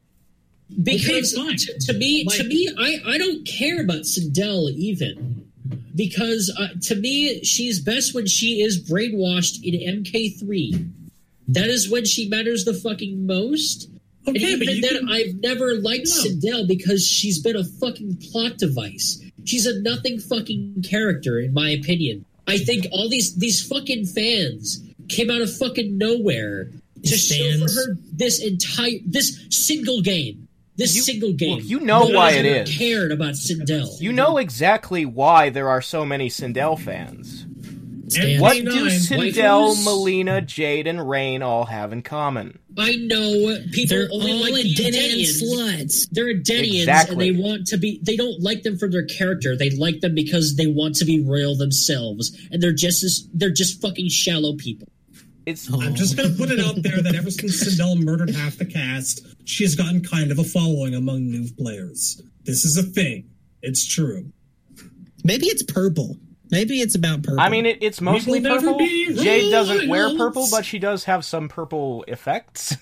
Because fine. to me, I don't care about Sindel even. Because to me, she's best when she is brainwashed in MK3. That is when she matters the fucking most. Okay, And but even then, I've never liked Sindel because she's been a fucking plot device. She's a nothing fucking character, in my opinion. I think all these fucking fans came out of fucking nowhere to show for her this single game. Single game. Look, you know Nobody why it ever is. cared about Sindel. you know exactly why there are so many Sindel fans. And What K9, do Sindel, waifus? Melina, Jade, and Rain all have in common? I know people They're only all like the Edenian Edenians. sluts. They're Edenians, Exactly. and they want to be. They don't like them for their character. They like them because they want to be royal themselves, and they're just fucking shallow people. I'm just going to put it out there that ever since Sindel murdered half the cast, she has gotten kind of a following among new players. This is a thing. It's true. Maybe it's purple. Maybe it's about purple. I mean, it's mostly will never purple. be Jade doesn't wear royals. purple, but she does have some purple effects.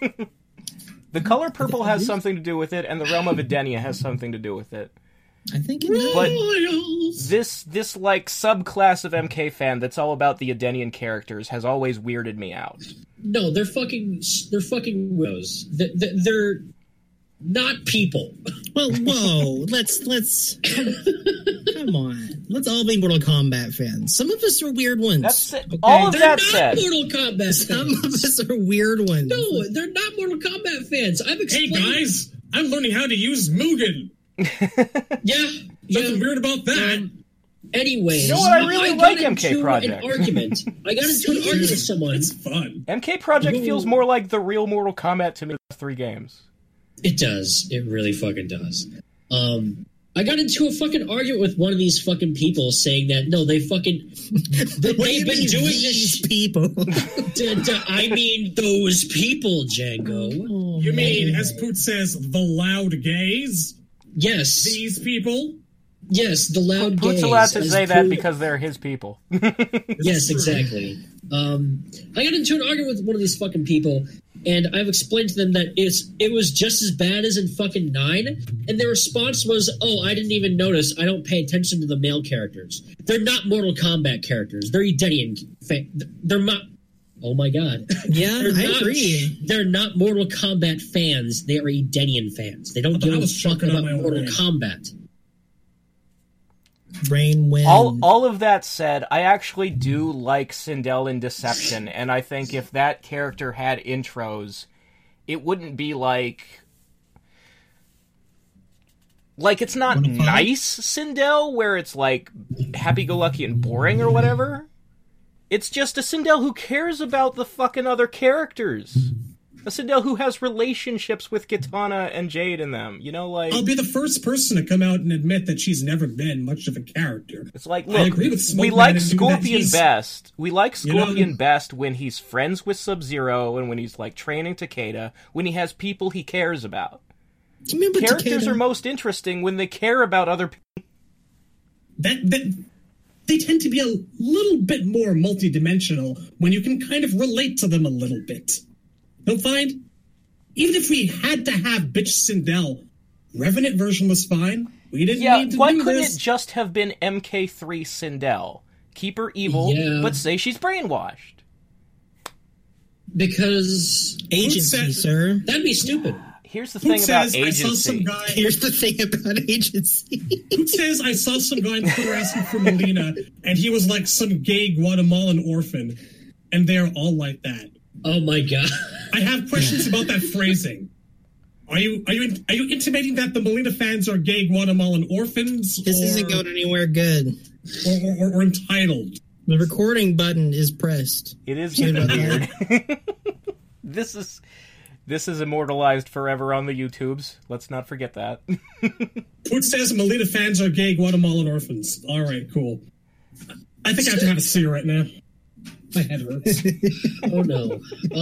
The color purple has something to do with it, and the realm of Edenia has something to do with it. I think it does. But Royals. this like subclass of MK fan that's all about the Edenian characters has always weirded me out. No, they're fucking widows. They're not people. Well, whoa, let's come on. Let's all be Mortal Kombat fans. Some of us are weird ones. That's it. All of They're that not said, Mortal Kombat Some fans. of us are weird ones. No, they're not Mortal Kombat fans. I've Hey explained. guys, I'm learning how to use Mugen. Yeah. Nothing weird about that. Anyways, You know what? I really got like into MK Project. An argument. I got into an argument with someone. It's fun. MK Project feels more like the real Mortal Kombat to me than the 3 games. It does. It really fucking does. I got into a fucking argument with one of these fucking people saying that no, they fucking What do you they've been mean, doing these this. people? I mean those people, Django. You mean, as Poot says, the loud gays? Yes, These people? yes, the loud Poot's gays. allowed to as say that Poot- because they're his people. Yes, exactly. I got into an argument with one of these fucking people, and I've explained to them that it was just as bad as in fucking 9, and their response was, "Oh, I didn't even notice. I don't pay attention to the male characters. They're not Mortal Kombat characters. They're Edenian. They're not." Oh my god. Yeah, They're I not- agree. They're not Mortal Kombat fans. They are Edenian fans. They don't I give a was fuck choking on about my own Mortal name. Kombat. Rain wins. All of that said, I actually do like Sindel in Deception, and I think if that character had intros, it wouldn't be like it's not nice Sindel, where it's like happy-go-lucky and boring or whatever. It's just a Sindel who cares about the fucking other characters. A Sindel who has relationships with Kitana and Jade in them. You know, like... I'll be the first person to come out and admit that she's never been much of a character. It's like, I look, agree with we like Scorpion that best. We like Scorpion best when he's friends with Sub-Zero and when he's, like, training Takeda, when he has people he cares about. Characters Takeda? are most interesting when they care about other people. They tend to be a little bit more multidimensional when you can kind of relate to them a little bit. You'll find, even if we had to have bitch Sindel, Revenant version was fine. We didn't need to why do couldn't this. it just have been MK3 Sindel? Keep her evil, but say she's brainwashed. Because agency, sir. That'd be stupid. Here's the thing about agency. Here's the thing about agency. Who says I saw some guy on Twitter asking for Melina, and he was like some gay Guatemalan orphan, and they're all like that. Oh my god! I have questions about that phrasing. Are you intimating that the Melina fans are gay Guatemalan orphans? This isn't going anywhere good. Or entitled. The recording button is pressed. It is getting weird. This is immortalized forever on the YouTubes. Let's not forget that. Who says Melina fans are gay Guatemalan orphans? All right, cool. I think I have to have a cigarette now. My head hurts. Oh no.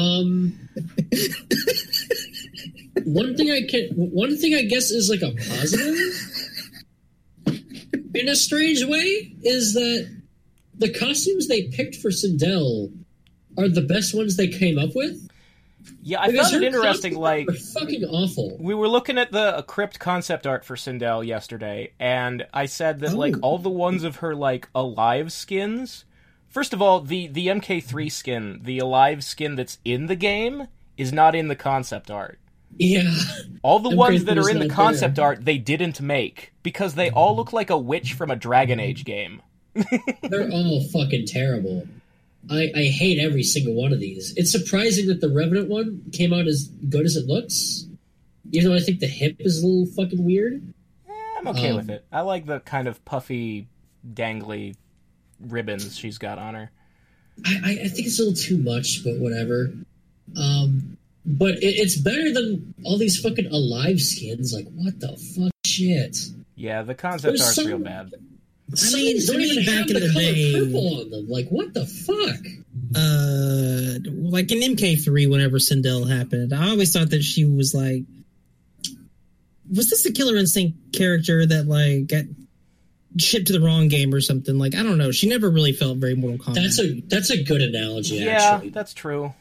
One thing I guess is like a positive, in a strange way, is that the costumes they picked for Sindel are the best ones they came up with. Yeah, I found it interesting, like... fucking awful. We were looking at the Crypt concept art for Sindel yesterday, and I said that, like, all the ones of her, like, alive skins... First of all, the MK3 skin, the alive skin that's in the game, is not in the concept art. Yeah. All the ones that are in the concept art, they didn't make, because they all look like a witch from a Dragon Age game. They're all fucking terrible. I hate every single one of these. It's surprising that the Revenant one came out as good as it looks, even though I think the hip is a little fucking weird. I'm okay with it. I like the kind of puffy, dangly ribbons she's got on her. I think it's a little too much, but whatever. But it's better than all these fucking alive skins. Like, what the fuck shit? Yeah, the concept art's real bad. Some don't even have the color purple on them. Like, what the fuck? Like in MK3, whenever Sindel happened, I always thought that she was like... Was this a Killer Instinct character that, like, got shipped to the wrong game or something? Like, I don't know. She never really felt very Mortal Kombat. That's a good analogy, Yeah, actually. that's true.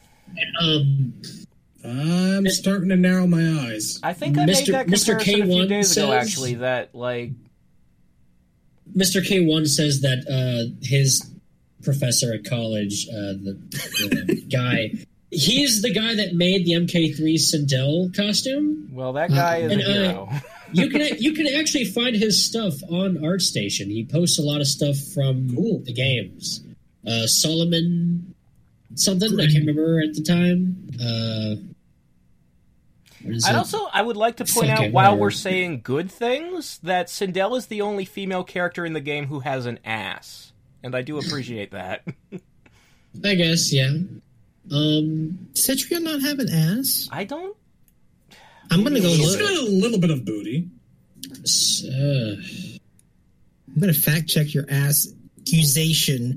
I'm starting to narrow my eyes. I think I made that comparison a few days ago, actually, that, like... Mr. K1 says that his professor at college, the guy, he's the guy that made the MK3 Sindel costume. Well, that guy is a hero. You can actually find his stuff on ArtStation. He posts a lot of stuff from the games. Solomon something, I can't remember at the time. I would like to point out, while we're saying good things, that Sindel is the only female character in the game who has an ass. And I do appreciate that. I guess, yeah. Cetria not have an ass? I don't... I'm gonna go look. She's got a little bit of booty. I'm gonna fact check your ass accusation.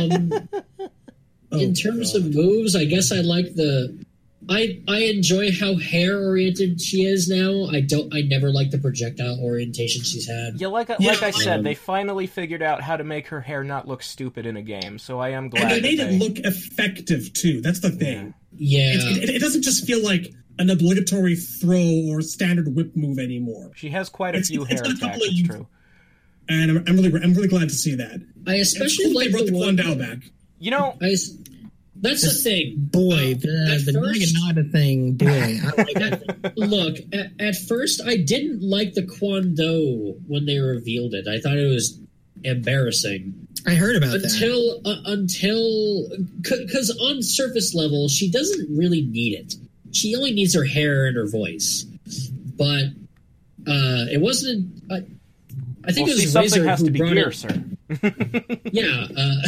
In terms of moves, I guess I like I enjoy how hair oriented she is now. I never liked the projectile orientation she's had. Yeah, like I said, they finally figured out how to make her hair not look stupid in a game, so I am glad. And they made it look effective too. That's the thing. Yeah. It doesn't just feel like an obligatory throw or standard whip move anymore. She has quite a few hair attacks, it's true. And I'm really glad to see that. I especially like they brought the Kwon back. You know, that's the thing. Boy, the Naginata thing, boy. I like that. Look, at first, I didn't like the Kwon Do when they revealed it. I thought it was embarrassing. I heard about that. Because on surface level, she doesn't really need it. she only needs her hair and her voice. But it wasn't. I think it was something Razor has who to be brought gear, it. sir. Yeah.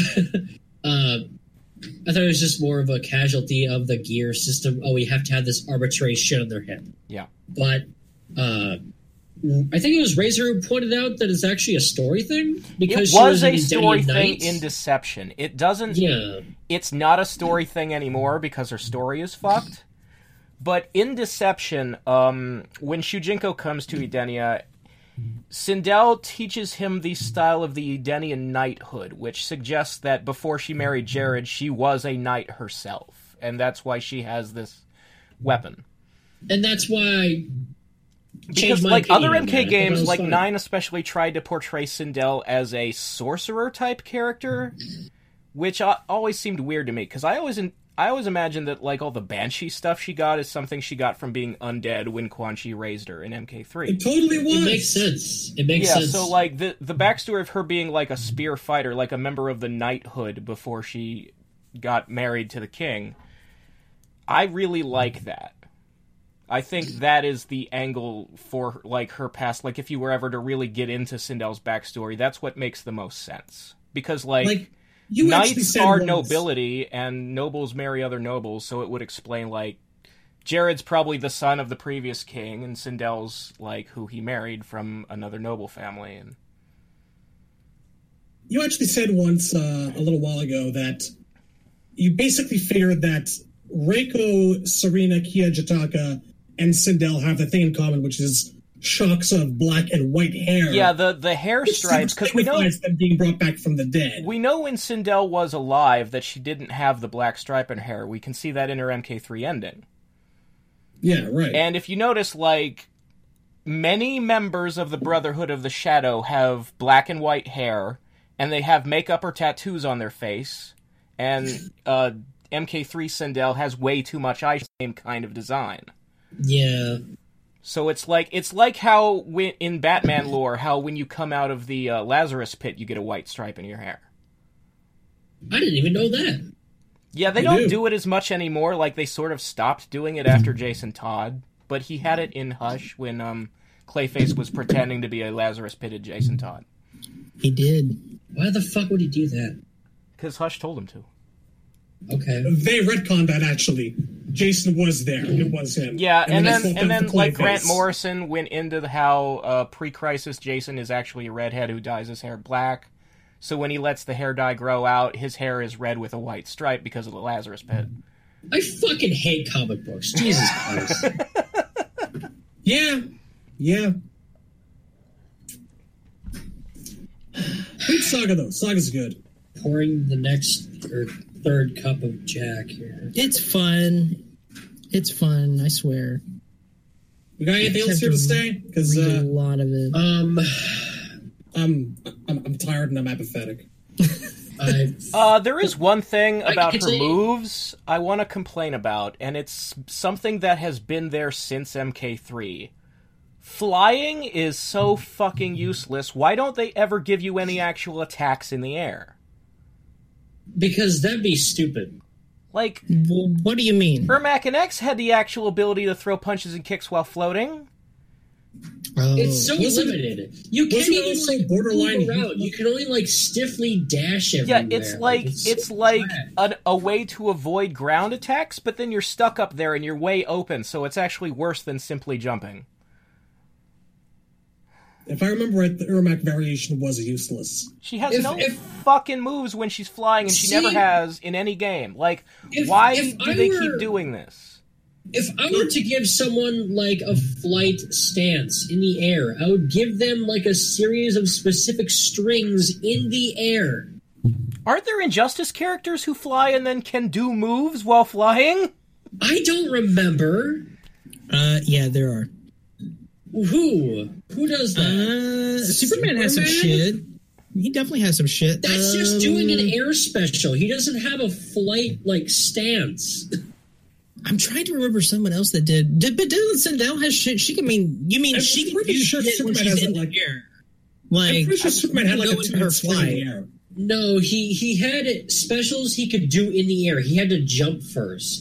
I thought it was just more of a casualty of the gear system. Oh, we have to have this arbitrary shit on their head. Yeah. But I think it was Razor who pointed out that it's actually a story thing. Because It was she a an story Edenian thing knight. in Deception. It doesn't... Yeah. It's not a story thing anymore because her story is fucked. But in Deception, when Shujinko comes to Edenia, Sindel teaches him the style of the Edenian knighthood, which suggests that before she married Jared, she was a knight herself. And that's why she has this weapon. And that's why... Because, like, other MK games, like 9 especially, tried to portray Sindel as a sorcerer-type character, which always seemed weird to me, because I always imagined that, like, all the Banshee stuff she got is something she got from being undead when Quan Chi raised her in MK3. It totally was. It makes sense. It makes sense. So, like, the backstory of her being, like, a spear fighter, like a member of the knighthood before she got married to the king, I really like that. I think that is the angle for, like, her past. Like, if you were ever to really get into Sindel's backstory, that's what makes the most sense. Because, like you knights are nobility, and nobles marry other nobles, so it would explain, like, Jared's probably the son of the previous king, and Sindel's, like, who he married from another noble family. And you actually said once, a little while ago, that you basically figured that Reiko, Serena, Kia, Jataka, and Sindel have the thing in common, which is shocks of black and white hair. Yeah, the hair stripes, because we know them being brought back from the dead. We know when Sindel was alive that she didn't have the black stripe in her hair. We can see that in her MK3 ending. Yeah, right. And if you notice, like, many members of the Brotherhood of the Shadow have black and white hair, and they have makeup or tattoos on their face, and MK3 Sindel has way too much eye, same kind of design. Yeah. So it's like how in Batman lore, how when you come out of the Lazarus pit, you get a white stripe in your hair. I didn't even know that. Yeah, they don't do it as much anymore. Like, they sort of stopped doing it after Jason Todd, but he had it in Hush when Clayface was pretending to be a Lazarus-pitted Jason Todd. He did. Why the fuck would he do that? Because Hush told him to. Okay. They retconned that, actually. Jason was there. It was him. Yeah, and then like, Clayface. Grant Morrison went into how pre-crisis Jason is actually a redhead who dyes his hair black. So when he lets the hair dye grow out, his hair is red with a white stripe because of the Lazarus pit. I fucking hate comic books. Jesus Christ. Yeah. Good Saga, though. Saga's good. Pouring the next or third cup of Jack here. It's fun. It's fun, I swear. We got anything else here to say? Because a lot of it. I'm tired and I'm apathetic. There is one thing about her continue. moves I want to complain about, and it's something that has been there since MK3. Flying is so fucking useless. Why don't they ever give you any actual attacks in the air? Because that'd be stupid. Like, Well, what do you mean? Ermac and X had the actual ability to throw punches and kicks while floating. Oh. It's so Wasn't limited. You can't wasn't it even also like borderline move around. You can only like stiffly dash Yeah, everywhere. it's like a way to avoid ground attacks, but then you're stuck up there and you're way open, so it's actually worse than simply jumping. If I remember right, the Ermac variation was useless. She has no if- fucking moves when she's flying, and she See? never has in any game. Like, If- why if do I they were- keep doing this? If I were to give someone like a flight stance in the air, I would give them like a series of specific strings in the air. Aren't there Injustice characters who fly and then can do moves while flying? I don't remember Yeah, there are. who does that. Superman has some shit. He definitely has some shit. That's just doing an air special. He doesn't have a flight like stance. I'm trying to remember someone else that did. But didn't Sindel has shit? She can mean. You mean I'm she can pretty do sure shit when Superman she's has in it, like- the air? I'm Like, pretty sure Superman had like a go into her 2 split in the flight. air. No, he had specials he could do in the air. He had to jump first.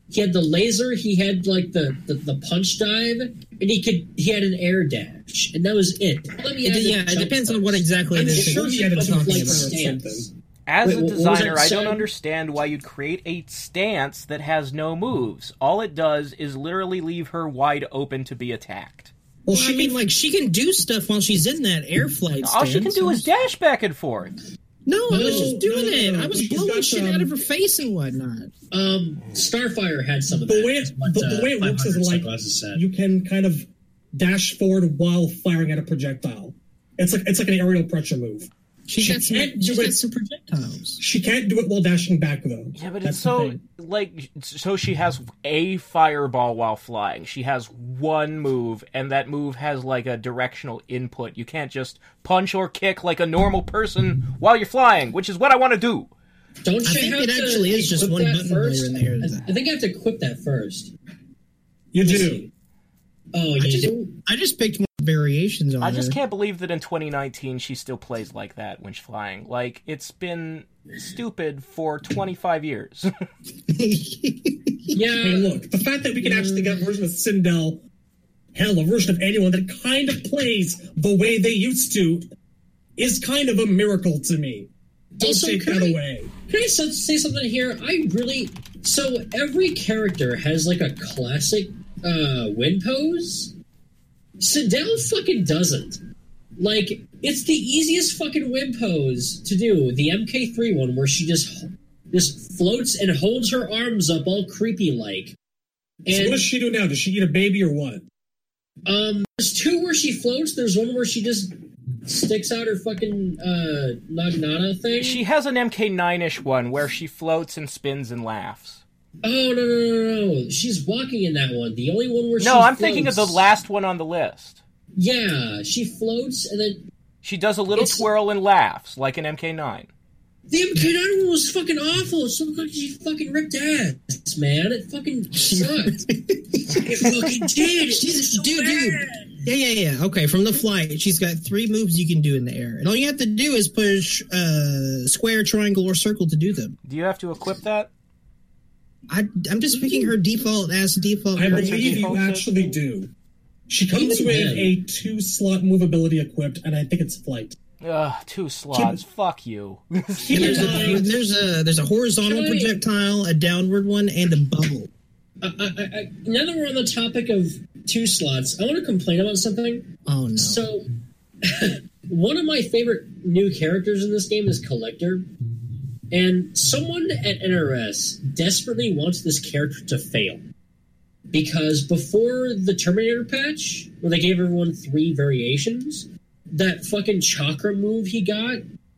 He had the laser. He had like the punch dive, and he had an air dash, and that was it. It depends on what exactly it is. I'm sure he had a talking about something. As a designer, I don't said? understand why you'd create a stance that has no moves. All it does is literally leave her wide open to be attacked. Well, she can do stuff while she's in that air flight stance. All she can do is dash back and forth. No, I was just doing it. no. I was She's blowing got shit out of her face and whatnot. Starfire had some of that. The way it works is 500 like sunglasses said. you can kind of dash forward while firing at a projectile. It's like an aerial pressure move. She's got some projectiles. She can't do it while dashing back, though. Yeah, but That's it's the so, thing. like, so she has a fireball while flying. She has one move, and that move has, like, a directional input. You can't just punch or kick like a normal person while you're flying, which is what I want to do. Don't you I think have it to actually is just equip one that button while first? you're in the air. I think I have to equip that first. You do. Oh, you do? I just picked more variations on I just her. can't believe that in 2019 she still plays like that when she's flying. Like, it's been stupid for 25 years. Yeah. Hey, look, the fact that we can actually get a version of Sindel, hell, a version of anyone that kind of plays the way they used to, is kind of a miracle to me. Don't Also, take can that I- away. Can I say something here? So every character has like a classic wind pose. Sindel fucking doesn't. Like, it's the easiest fucking wind pose to do. The MK3 one where she just floats and holds her arms up all creepy like. So what And does she do now? Does she eat a baby or what? there's two where she floats. There's one where she just sticks out her fucking Nagnata thing. She has an MK9-ish one where she floats and spins and laughs. Oh, no. She's walking in that one. The only one where she No, I'm floats. thinking of the last one on the list. Yeah, she floats and then... She does a little twirl and laughs, like an MK9. The MK9 one was fucking awful. It looked like she fucking ripped ass, man. It fucking sucked. It fucking did. It's so bad. Yeah. Okay, from the flight, she's got 3 moves you can do in the air. And all you have to do is push square, triangle, or circle to do them. Do you have to equip that? I'm just picking her default. I believe you default actually do. She comes with a 2-slot movability equipped, and I think it's flight. Ugh, 2 slots. Fuck you. Keep in mind, There's a horizontal Can I- projectile, a downward one, and a bubble. Now that we're on the topic of 2 slots, I want to complain about something. Oh no! So, one of my favorite new characters in this game is Collector. And someone at NRS desperately wants this character to fail. Because before the Terminator patch, where they gave everyone 3 variations, that fucking chakra move he got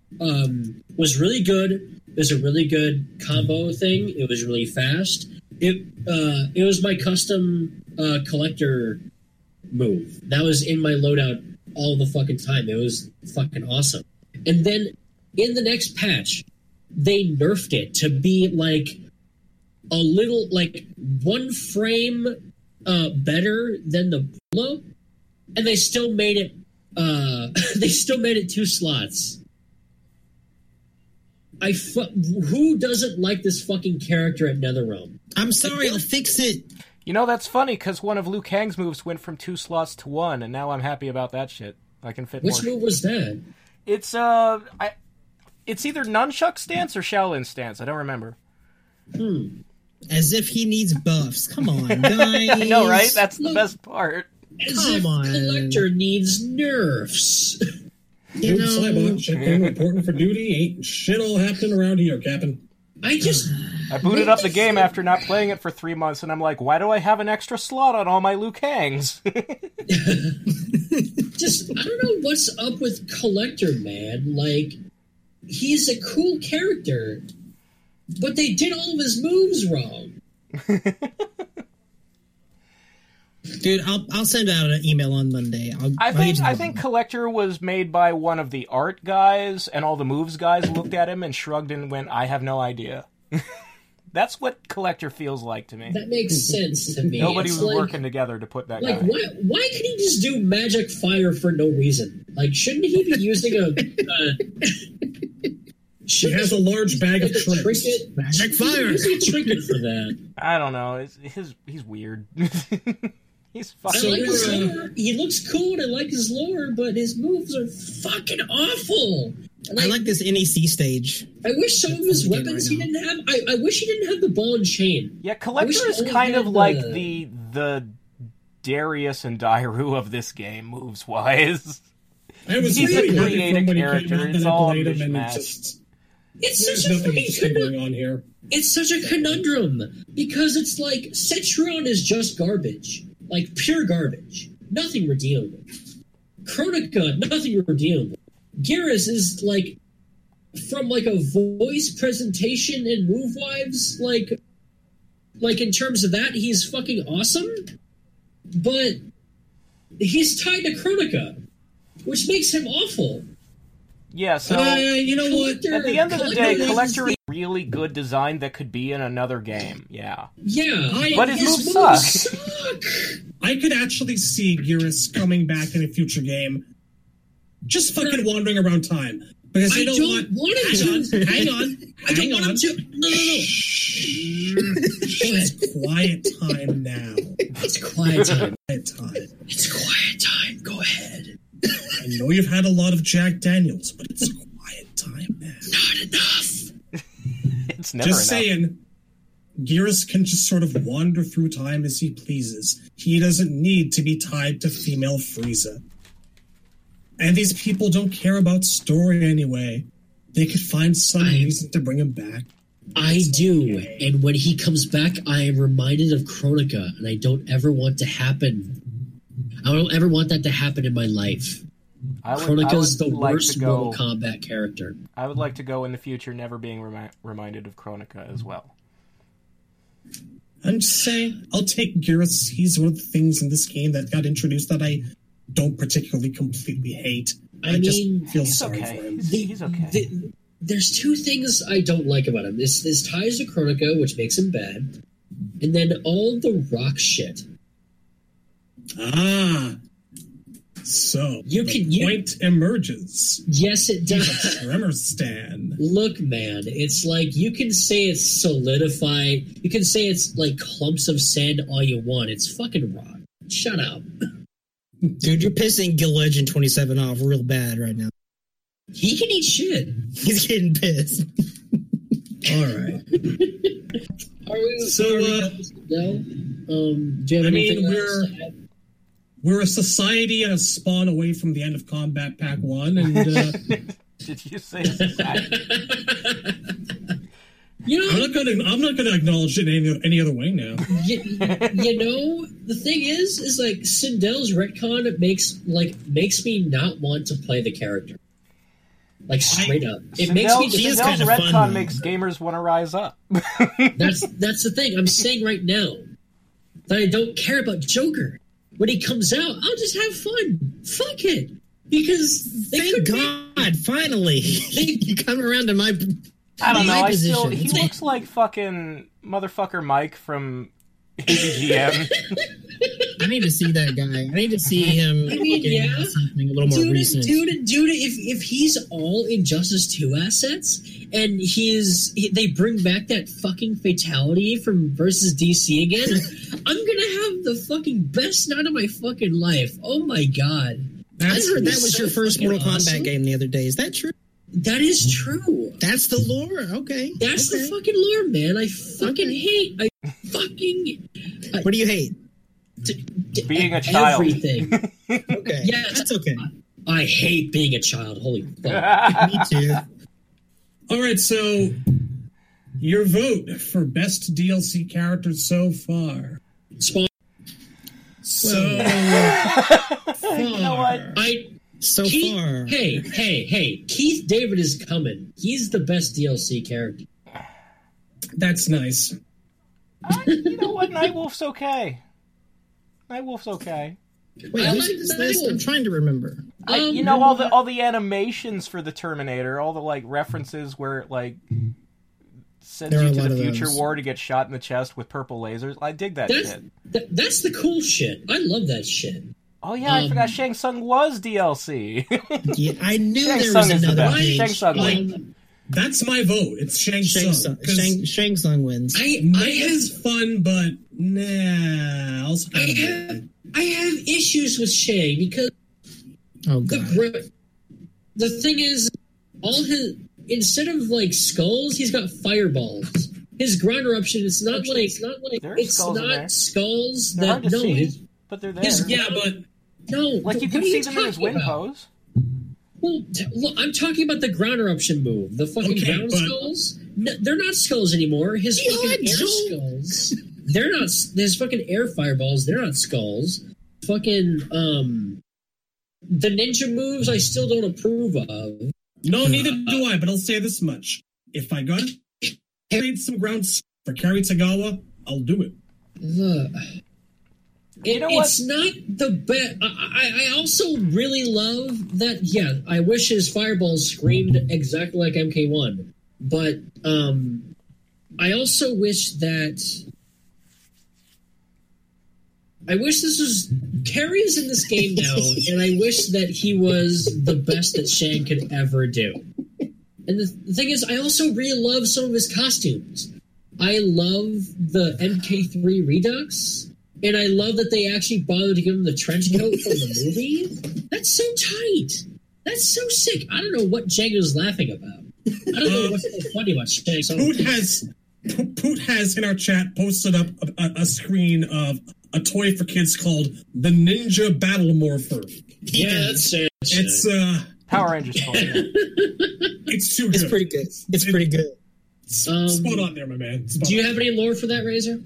was really good. It was a really good combo thing. It was really fast. It was my custom collector move. That was in my loadout all the fucking time. It was fucking awesome. And then in the next patch, they nerfed it to be like a little, like 1 frame better than the Polo, and they still made it. They still made it 2 slots. Who doesn't like this fucking character at NetherRealm? I'm sorry, I'll fix it. You know, that's funny, because one of Liu Kang's moves went from 2 slots to 1, and now I'm happy about that shit. I can fit Which more. move was that? It's, it's either Nunchuck stance or Shaolin stance. I don't remember. As if he needs buffs. Come on, guys. I know, right? That's the Look. best part. As Come if on. Collector needs nerfs. You Dude, know, Cybot, check in, reporting for duty. Ain't shit all happening around here, Captain. I booted up the game after not playing it for 3 months, and I'm like, why do I have an extra slot on all my Liu Kangs? I don't know what's up with Collector, man. Like, he's a cool character, but they did all of his moves wrong. dude, I'll send out an email on Monday. I think Collector was made by one of the art guys, and all the moves guys looked at him and shrugged and went, I have no idea. That's what Collector feels like to me. That makes sense to me. Nobody It's was like, working together to put that Like, guy. why can he just do magic fire for no reason? Like, shouldn't he be using She has a large bag of tricks. Trinket. Magic fire. There's a trinket for that. I don't know. He's weird. He's I fucking like weird. his lore. He looks cool and I like his lore, but his moves are fucking awful. And I like this NEC stage. I wish some of his Again weapons right he didn't have. I wish he didn't have the ball and chain. Yeah, I Collector wish is he only kind had of like the Darius and Dairu of this game, moves wise. I was He's a really happy creative from when he character. came out It's that I all played him, and mishmashed. It's there's such a nothing fucking interesting going on here. It's such a conundrum because it's like Cetron is just garbage, like pure garbage, nothing redeemable. Chronica, nothing redeemable. Geras is like from like a voice presentation and move wise, like in terms of that, he's fucking awesome, but he's tied to Chronica, which makes him awful. Yeah, so You know what? at the end of the day, Collector Collector is is really good design that could be in another game. Yeah. Yeah, But his moves suck. I could actually see Geras coming back in a future game, just fucking wandering around time. Because I you know don't what? want him to. Hang on. I don't Hang want him on. to. No. It's quiet time now. It's quiet time. Quiet time. It's quiet time. Go ahead. I know you've had a lot of Jack Daniels, but it's quiet time now. Not enough. It's never Just enough. saying, Geras can just sort of wander through time as he pleases. He doesn't need to be tied to female Frieza. And these people don't care about story anyway. They could find some reason to bring him back. I do, and when he comes back, I am reminded of Chronica, and I don't ever want to happen. I don't ever want that to happen in my life. Chronica's the like worst to go- Mortal Kombat character. I would like to go in the future never being reminded of Chronica as well. I'm just saying, I'll take Geras. He's one of the things in this game that got introduced that I don't particularly completely hate. I just mean, feel He's sorry okay. for him. He's okay. There's two things I don't like about him. This ties to Chronica, which makes him bad, and then all the rock shit. Ah. So, You the can- you- point emerges. Yes, it does. Tremor Stan. Look, man, it's like you can say it's solidified. You can say it's like clumps of sand all you want. It's fucking rock. Shut up. Dude, you're pissing Gil Legend 27 off real bad right now. He can eat shit. He's getting pissed. All right. Are we? So, are we done? No. Do you have I mean, anything else to add? We're a society and a spawn away from the end of Combat Pack 1, and Did you say society? You know, I'm not gonna acknowledge it any other way now. you know, the thing is like Sindel's retcon makes me not want to play the character. Like straight up, it makes me. She is Sindell's kind of fun, retcon though. makes gamers want to rise up. That's the thing. I'm saying right now that I don't care about Joker. When he comes out, I'll just have fun. Fuck it, because they Thank could God, finally. You come around to my I don't know. my I still position. he looks like fucking motherfucker Mike from ABGM. I need to see that guy. I need to see him I mean, getting yeah. something a little more recent. Dude, if he's all Injustice 2 assets and they bring back that fucking fatality from versus DC again, I'm gonna have the fucking best night of my fucking life. Oh my god. I heard that was so your first fucking Mortal Kombat awesome. game the other day. Is that true? That is true. That's the lore? Okay. That's okay. the fucking lore, man. I fucking Okay. hate. What do you hate? Being a child. Everything. Okay. Yeah, That's okay. I hate being a child. Holy fuck. Me too. All right, so your vote for best DLC character so far. Spawn. So You know what? So Keith, far. Hey. Keith David is coming. He's the best DLC character. that's nice. You know what? Nightwolf's okay. Nightwolf's okay. Wait, I who's like in this that list? one. I'm trying to remember. You know all the animations for the Terminator, all the like references where it like sends There are you a to lot the of future those. war to get shot in the chest with purple lasers. I dig that That's shit. that's the cool shit. I love that shit. Oh yeah, I forgot Shang Tsung was DLC. Yeah, I knew Shang there Tsung was is the another best. page. Shang Tsung, like, That's my vote. It's Shang Tsung. Shang Tsung wins. Is fun, but nah. I have issues with Shang because the thing is, all his instead of like skulls, he's got fireballs. His ground eruption. It's not skulls that but they're there. Like you can see them in his wind pose. Well, look, I'm talking about the ground eruption move. The fucking ground skulls. No, they're not skulls anymore. His fucking air skulls. They're not. His fucking air fireballs. They're not skulls. Fucking the ninja moves. I still don't approve of. No, neither do I. But I'll say this much: if I got trade some grounds for Kari Tagawa, I'll do it. It's not the best. I also really love that. Yeah, I wish his fireballs screamed exactly like MK1, but I also wish that. I wish this was Kari's in this game now, and I wish that he was the best that Shang could ever do. And the thing is, I also really love some of his costumes. I love the MK3 Redux. And I love that they actually bothered to give him the trench coat from the movie. That's so tight. That's so sick. I don't know what Django's laughing about. I don't know what's so funny about Shang. Poot has in our chat posted up a screen of a toy for kids called the Ninja Battle Morpher. Yeah, that's it. It's Power Rangers toy. Yeah. It's too good. It's pretty good. It's pretty good. Spot on there, my man. Do you have any lore for that, Razor?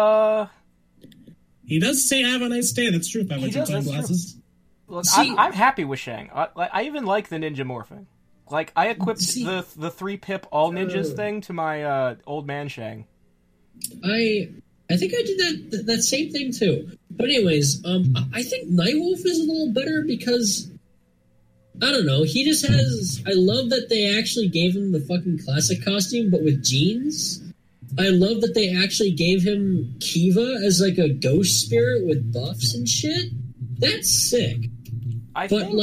He does say "Have a nice day." That's true. If I went to sunglasses. Look, I'm happy with Shang. I even like the ninja morphing. Like I equipped the 3-pip all ninjas thing to my old man Shang. I think I did that same thing too. But anyways, I think Nightwolf is a little better because I don't know. He just has. I love that they actually gave him the fucking classic costume, but with jeans. I love that they actually gave him Kiva as like a ghost spirit with buffs and shit. That's sick. I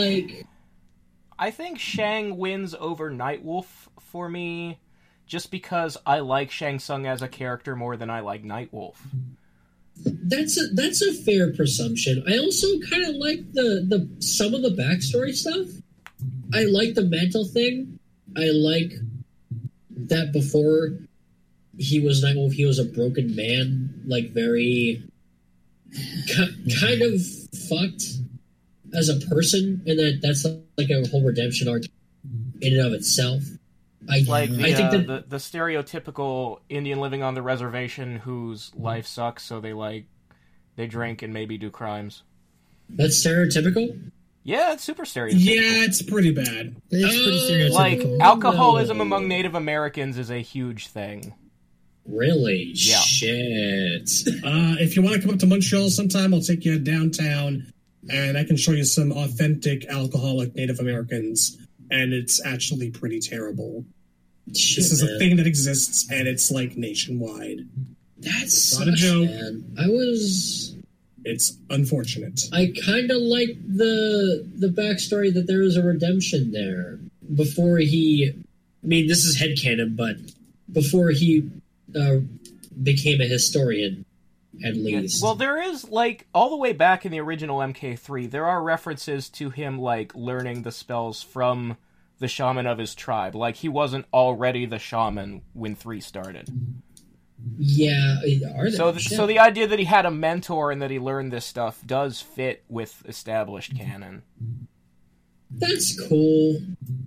think Shang wins over Nightwolf for me just because I like Shang Tsung as a character more than I like Nightwolf. That's a fair presumption. I also kind of like the some of the backstory stuff. I like the mantle thing. I like that before he was Nightwolf, he was a broken man, like very kind of fucked as a person, and that's like a whole redemption arc in and of itself. I think that the stereotypical Indian living on the reservation whose life sucks, so they drink and maybe do crimes. That's stereotypical? Yeah, it's super stereotypical. Yeah, it's pretty bad. It's pretty stereotypical. Like, alcoholism among Native Americans is a huge thing. Really? Yeah. Shit. If you want to come up to Montreal sometime, I'll take you downtown, and I can show you some authentic alcoholic Native Americans, and it's actually pretty terrible. Shit, this is a thing that exists, and it's like nationwide. That's not a joke. Man. It's unfortunate. I kind of like the backstory that there was a redemption there before he. I mean, this is headcanon, but before he became a historian, at least. Well, there is, like, all the way back in the original MK3, there are references to him, like, learning the spells from the shaman of his tribe. Like, he wasn't already the shaman when 3 started. Yeah, are they? So the idea that he had a mentor and that he learned this stuff does fit with established canon. That's cool.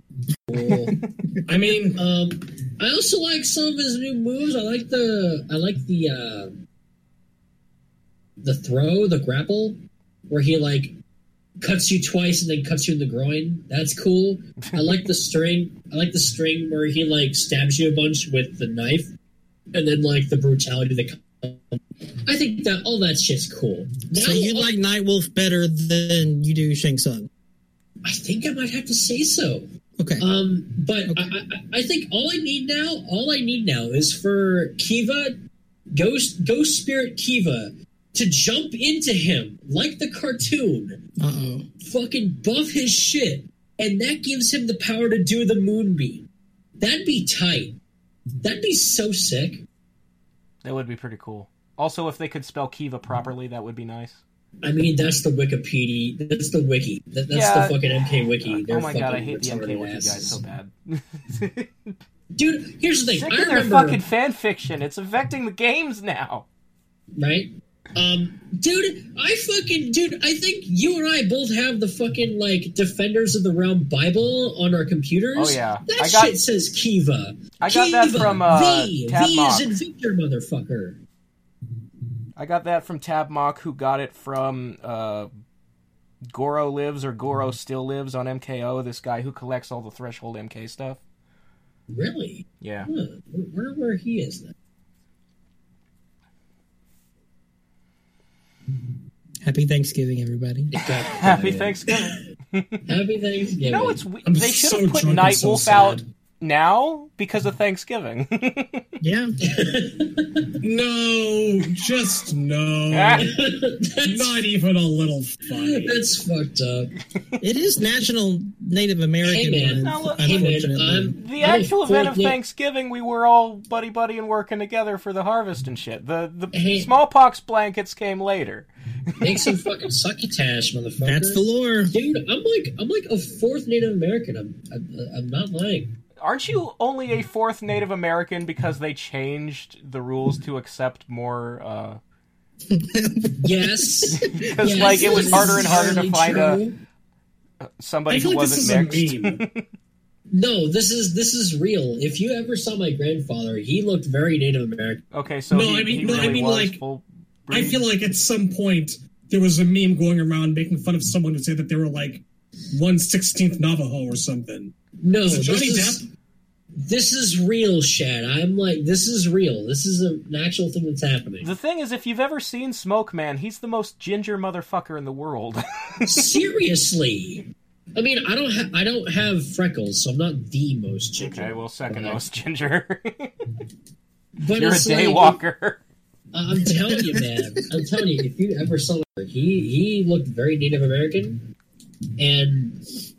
I mean, I also like some of his new moves. I like the throw, the grapple, where he like cuts you twice and then cuts you in the groin. That's cool. I like the string. I like the string where he like stabs you a bunch with the knife, and then like the brutality that. I think that all that shit's cool. Now, so you like Nightwolf better than you do Shang Tsung? I think I might have to say so. Okay. But okay. I think all I need now is for Kiva, Ghost Spirit Kiva, to jump into him like the cartoon. Fucking buff his shit, and that gives him the power to do the moonbeam. That'd be tight. That'd be so sick. That would be pretty cool. Also, if they could spell Kiva properly, that would be nice. I mean, that's the Wikipedia. That's the wiki. That's the fucking MK wiki. Oh my god, I hate the MK wiki guys so bad. Dude, here's the thing. Sick I of their remember, fucking fan fiction. It's affecting the games now. right? Dude, I think you and I both have the fucking, like, Defenders of the Realm Bible on our computers. Oh, yeah. That shit says Kiva. I got that from, V Tabmock. is in Victor, motherfucker. I got that from Tabmock, who got it from, Goro Lives, or Goro Still Lives on MKO, this guy who collects all the Threshold MK stuff. Really? Yeah. Huh. Where he is then? Happy Thanksgiving, everybody. Happy Thanksgiving. Happy Thanksgiving. You know, I'm they should so have put drunk and so Nightwolf out sad. now because of Thanksgiving. Yeah. No, just no. Not even a little funny. That's fucked up. It is National Native American Hey, man. Month, Now, look- unfortunately. The actual event of Yeah. Thanksgiving, we were all buddy and working together for the harvest and shit. The Hey. smallpox blankets came later. Make some fucking succotash, motherfucker. That's the lore. Dude, I'm like a fourth Native American. I'm not lying. Aren't you only a fourth Native American because they changed the rules to accept more, Yes. because, Yes, like, it was this harder is and harder to entirely find true. somebody I feel who like this wasn't is mixed. a meme. No, this is real. If you ever saw my grandfather, he looked very Native American. Okay, so No, he, I mean- he no, I really mean, was like, full I breed? feel like at some point there was a meme going around making fun of someone who said that they were like 1/16th Navajo or something. No, Was it this Johnny is, Depp? this is real, Shad. I'm like, this is real. This is an actual thing that's happening. The thing is, if you've ever seen Smoke Man, he's the most ginger motherfucker in the world. Seriously. I mean, I don't have freckles, so I'm not the most ginger. Okay, well, second most ginger. But You're a it's like, daywalker. I'm telling you, man. I'm telling you, if you ever saw him, he looked very Native American, and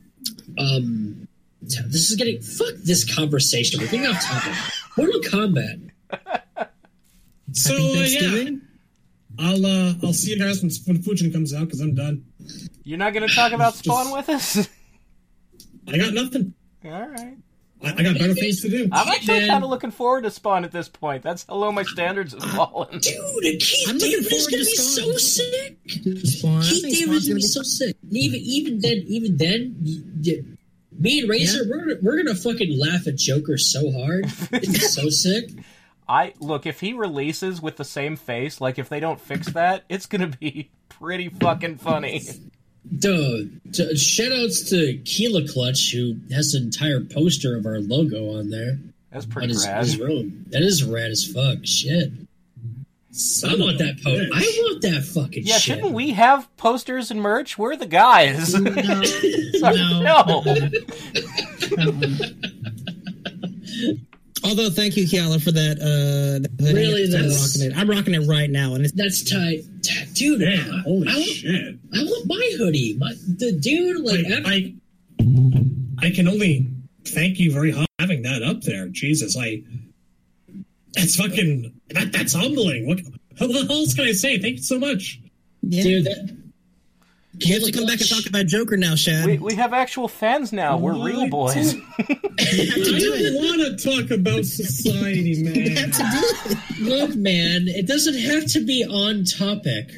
this is getting fuck this conversation. We're getting off topic. Mortal Kombat. So Happy yeah, Thanksgiving. I'll see you guys when Fujin comes out because I'm done. You're not going to talk about Spawn with us? I got nothing. All right. I got better things to do. I'm actually Man. kind of looking forward to Spawn at this point. That's how low my standards have fallen. Dude, Keith I'm looking David is forward gonna to be Spawn. so sick. Spawn. I Keith think David Spawn's is gonna be so sick. Even then, me and Razor, we're gonna fucking laugh at Joker so hard. It's so sick. Look, if he releases with the same face, like if they don't fix that, it's gonna be pretty fucking funny. Dude, shoutouts to Keela Clutch, who has an entire poster of our logo on there. That's On pretty his rad. room. That is rad as fuck. Shit. I want that poster. I want that fucking Yeah, shit. shouldn't we have posters and merch? We're the guys. No. Although, thank you, Kiala, for that. hoodie. Really, I'm that's- rocking it. I'm rocking it right now, and it's That's tight. Dude, Damn, holy I want, shit! I want my hoodie. The dude, like, I can only thank you very much for having that up there. Jesus, that's fucking that's humbling. What else can I say? Thank you so much. yeah. dude, that, You have to come back and talk about Joker now, Shad. We have actual fans now. We're real boys. I don't want to talk about society, You man. have to do it. Look, man, it doesn't have to be on topic.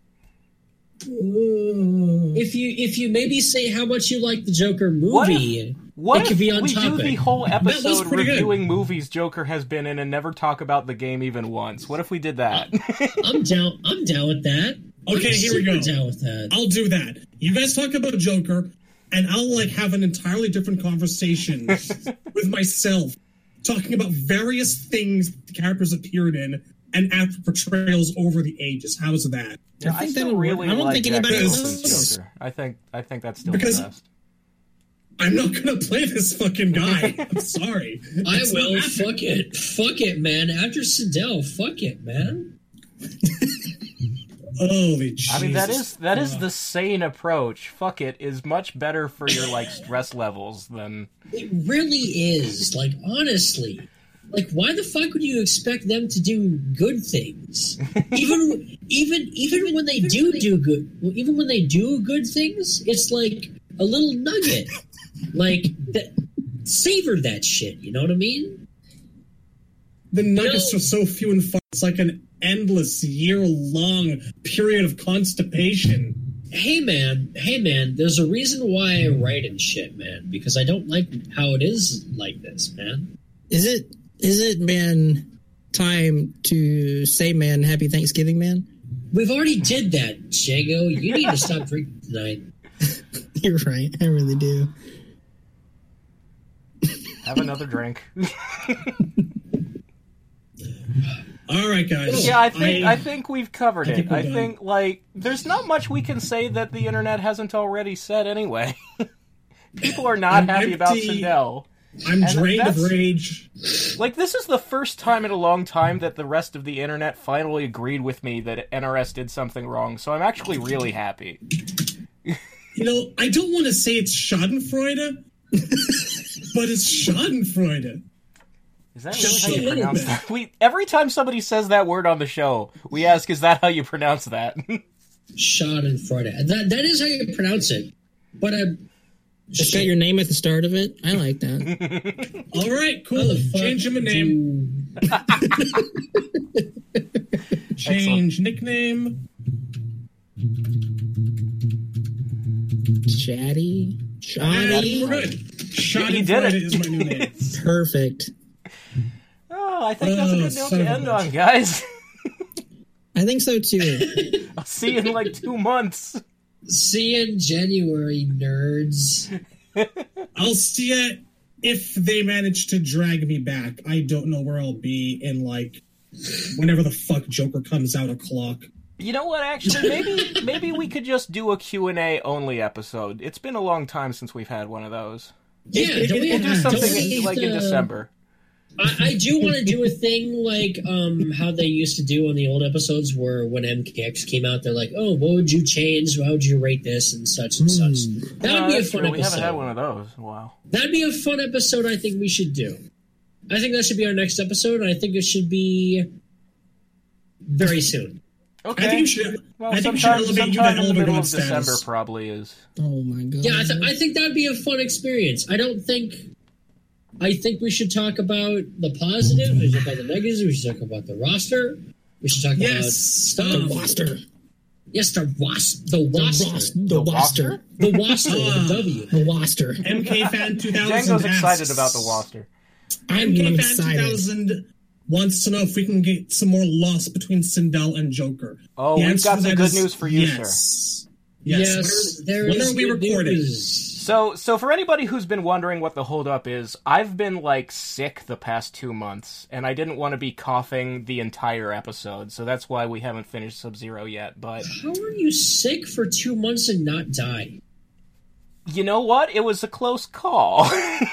If you maybe say how much you like the Joker movie, What it if could be on we do topic. the whole was episode pretty good. reviewing movies Joker has been in and never talk about the game even once? What if we did that? I'm down with that. Okay, I'm here we go. super down with that. I'll do that. You guys talk about Joker, and I'll have an entirely different conversation with myself, talking about various things the characters appeared in and after portrayals over the ages. How is that? Yeah, I think still that'll work. really I don't like think Jack anybody Nicholson's knows. Joker. I think that's still Because- the best. I'm not gonna play this fucking guy. I'm sorry. I It's will. not Fuck it, man. After Sidell, fuck it, man. Holy Jesus. I mean, that is the sane approach. Fuck it is much better for your, like, stress levels than... It really is. Like, honestly. Like, why the fuck would you expect them to do good things? Even when they do good... Even when they do good things, it's like a little nugget. Like, savor that shit, you know what I mean? The nuggets are so few and far. It's like an endless, year-long period of constipation. Hey man, there's a reason why I write and shit, man. Because I don't like how it is like this, man. Is it, man, time to say, man, happy Thanksgiving, man? We've already did that, Django. You need to stop drinking tonight. You're right. I really do. Have another drink. All right, guys. Yeah, I think we've covered it. I done. think, like, there's not much we can say that the internet hasn't already said anyway. People are not happy about Sindel. I'm And drained of that's- rage. Like, this is the first time in a long time that the rest of the internet finally agreed with me that NRS did something wrong, so I'm actually really happy. You know, I don't want to say it's Schadenfreude, but it's Schadenfreude. Is that Just really how a you little pronounce bit. that? Every time somebody says that word on the show, we ask, is that how you pronounce that? Schadenfreude. That is how you pronounce it. But Just got your name at the start of it. I like that. All right, cool. Change him a name. Change nickname. Chatty. We're good. He did Schadenfreude it. is my new name. Perfect. Oh, I think that's a good note son to of a end bitch. on, guys. I think so too. I'll see you in like 2 months. see you in January, nerds. I'll see ya if they manage to drag me back. I don't know where I'll be in, like, whenever the fuck Joker comes out o'clock. You know what, actually, maybe we could just do a Q&A only episode. It's been a long time since we've had one of those. Yeah, don't we We'll do something don't we like in have to- December. I do want to do a thing like how they used to do on the old episodes where when MKX came out, they're like, oh, what would you change? How would you rate this? And such and such. That would be a That's fun true. We haven't had episode. one of those in a while. That'd be a fun episode I think we should do. I think that should be our next episode, and I think it should be very soon. Okay. I think you should. Well, I think we should sometime, elevate you to sometime in the Elder middle God of December status. probably is. Oh my god. Yeah, I think that'd be a fun experience. I think we should talk about the positives, we should talk about the negatives, we should talk about the roster, we should talk about Yes. stuff. The Waster. Yes, the Waster. The Waster. The Waster with a W. The Waster. MK Fan 2000 Django's excited asks, about the Waster. I'm MK Fan excited. 2000 wants to know if we can get some more loss between Sindel and Joker. Oh, The we've answer got to some that good is news for you, yes. sir. Yes. there when is are we good recording? news. So for anybody who's been wondering what the holdup is, I've been, like, sick the past 2 months, and I didn't want to be coughing the entire episode, so that's why we haven't finished Sub-Zero yet, but... How are you sick for 2 months and not die? You know what? It was a close call.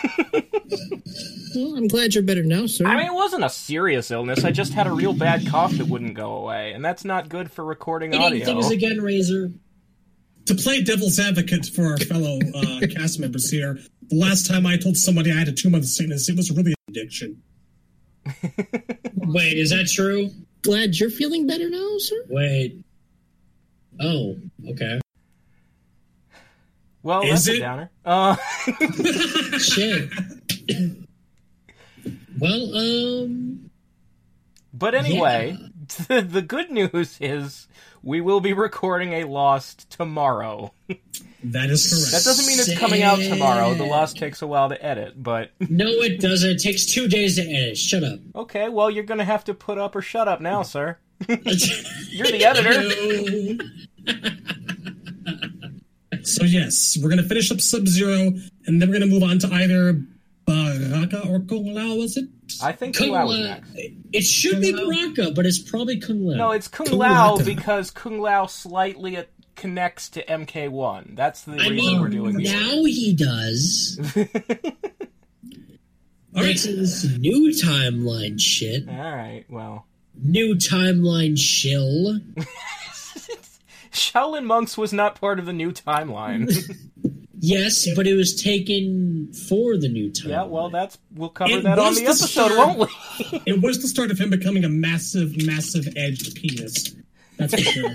Well, I'm glad you're better now, sir. I mean, it wasn't a serious illness, I just had a real bad cough that wouldn't go away, and that's not good for recording Eating audio. things again, Razor. To play devil's advocate for our fellow cast members here, the last time I told somebody I had a 2-month sickness, it was really an addiction. Wait, is that true? Glad you're feeling better now, sir. Wait. Oh, okay. Well, Is that's a it? downer. Shit. Well, But anyway, the good news is we will be recording a Lost tomorrow. That is correct. That doesn't mean it's coming out tomorrow. The Lost takes a while to edit, but... no, it doesn't. It takes 2 days to edit. Shut up. Okay, well, you're gonna have to put up or shut up now, sir. You're the editor. So yes, we're going to finish up Sub-Zero, and then we're going to move on to either Baraka or Kung Lao, was it? I think Kung Kung Lao was Lao. next. It should be Baraka, but it's probably Kung Lao. No, it's Kung Kung Lao Lao. because Kung Lao slightly connects to MK1. That's the I reason mean, we're doing this. now he does. All Thanks right. to this new timeline shit. Alright, well... New timeline shill. Shaolin Monks was not part of the new timeline. Yes, but it was taken for the new time. Yeah, well, we'll cover It that on was the the episode, start- won't we? It was the start of him becoming a massive, massive edged penis. That's for sure.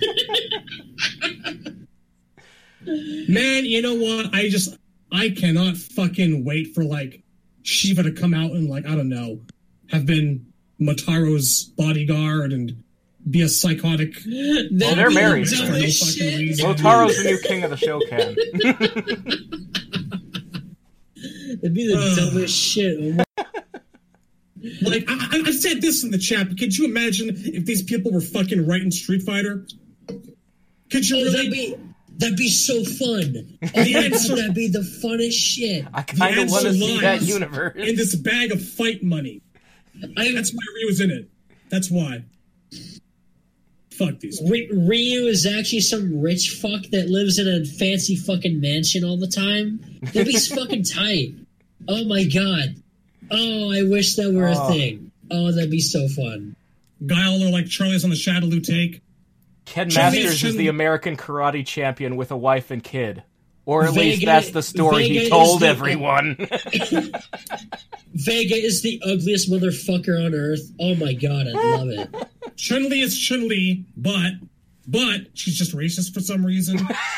Man, you know what? I cannot fucking wait for, like, Shiva to come out and, like, I don't know, have been Motaro's bodyguard and be a psychotic... Well, they're married. For no fucking reason. Motaro's the new king of the Shokan. That'd be the dumbest shit. Like, I've said this in the chat, but could you imagine if these people were fucking writing Street Fighter? Could you really... That'd be so fun. The answer- That'd be the funnest shit. I kind of want to see that lies universe. in this bag of fight money. That's why Ryu's in it. That's why. Fuck these people. Ryu is actually some rich fuck that lives in a fancy fucking mansion all the time. That'd be fucking tight. Oh my god. Oh, I wish that were a thing. Oh, that'd be so fun. Guile are like Charlie's on the Shadaloo take. Ken Charlie Masters is shouldn't- the American karate champion with a wife and kid. Or at Vega- least that's the story Vega he is told the- everyone. Vega is the ugliest motherfucker on earth. Oh my god, I love it. Chun-Li is Chun-Li, but she's just racist for some reason.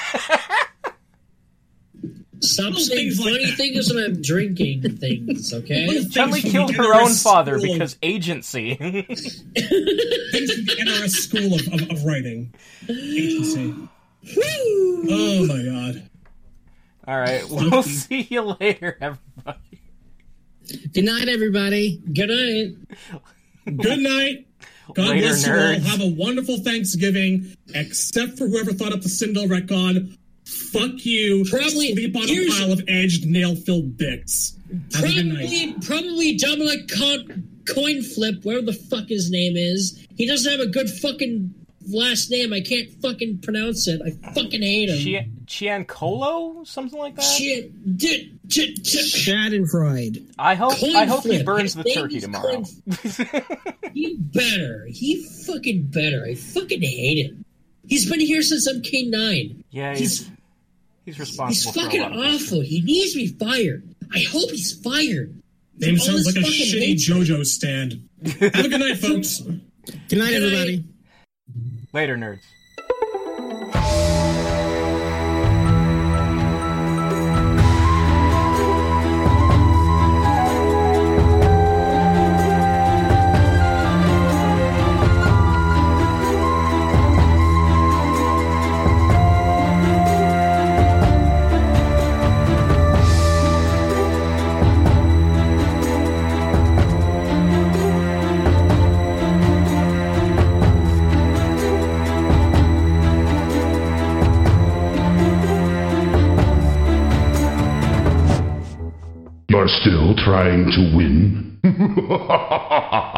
Stop Little saying things like funny that. things when I'm drinking things, okay? Little Chun-Li things killed from the her own NRS father school of- because agency. Things from the NRS school of writing. Agency. Oh my god. All right, we'll see you later, everybody. Good night, everybody. Good night. Good night. God Later, bless you all. nerds. Have a wonderful Thanksgiving, except for whoever thought up the Sindel retcon. Fuck you. Probably- Sleep on a here's- pile of edged, nail-filled dicks. Have a good night. Probably Dominic Coin Flip, whatever the fuck his name is. He doesn't have a good fucking last name. I can't fucking pronounce it. I fucking hate him. Chiancolo? Something like that? Shit. Schadenfreude. I hope he Coin burns Flip. the His turkey name is tomorrow. He better. He fucking better. I fucking hate him. He's been here since MK9. Yeah, He's he's responsible for fucking a lot of things. awful. He needs to be fired. I hope he's fired. Name All sounds this like a fucking shitty hate- JoJo stand. Have a good night, folks. Good night, Good night. everybody. Later, nerds. You're still trying to win?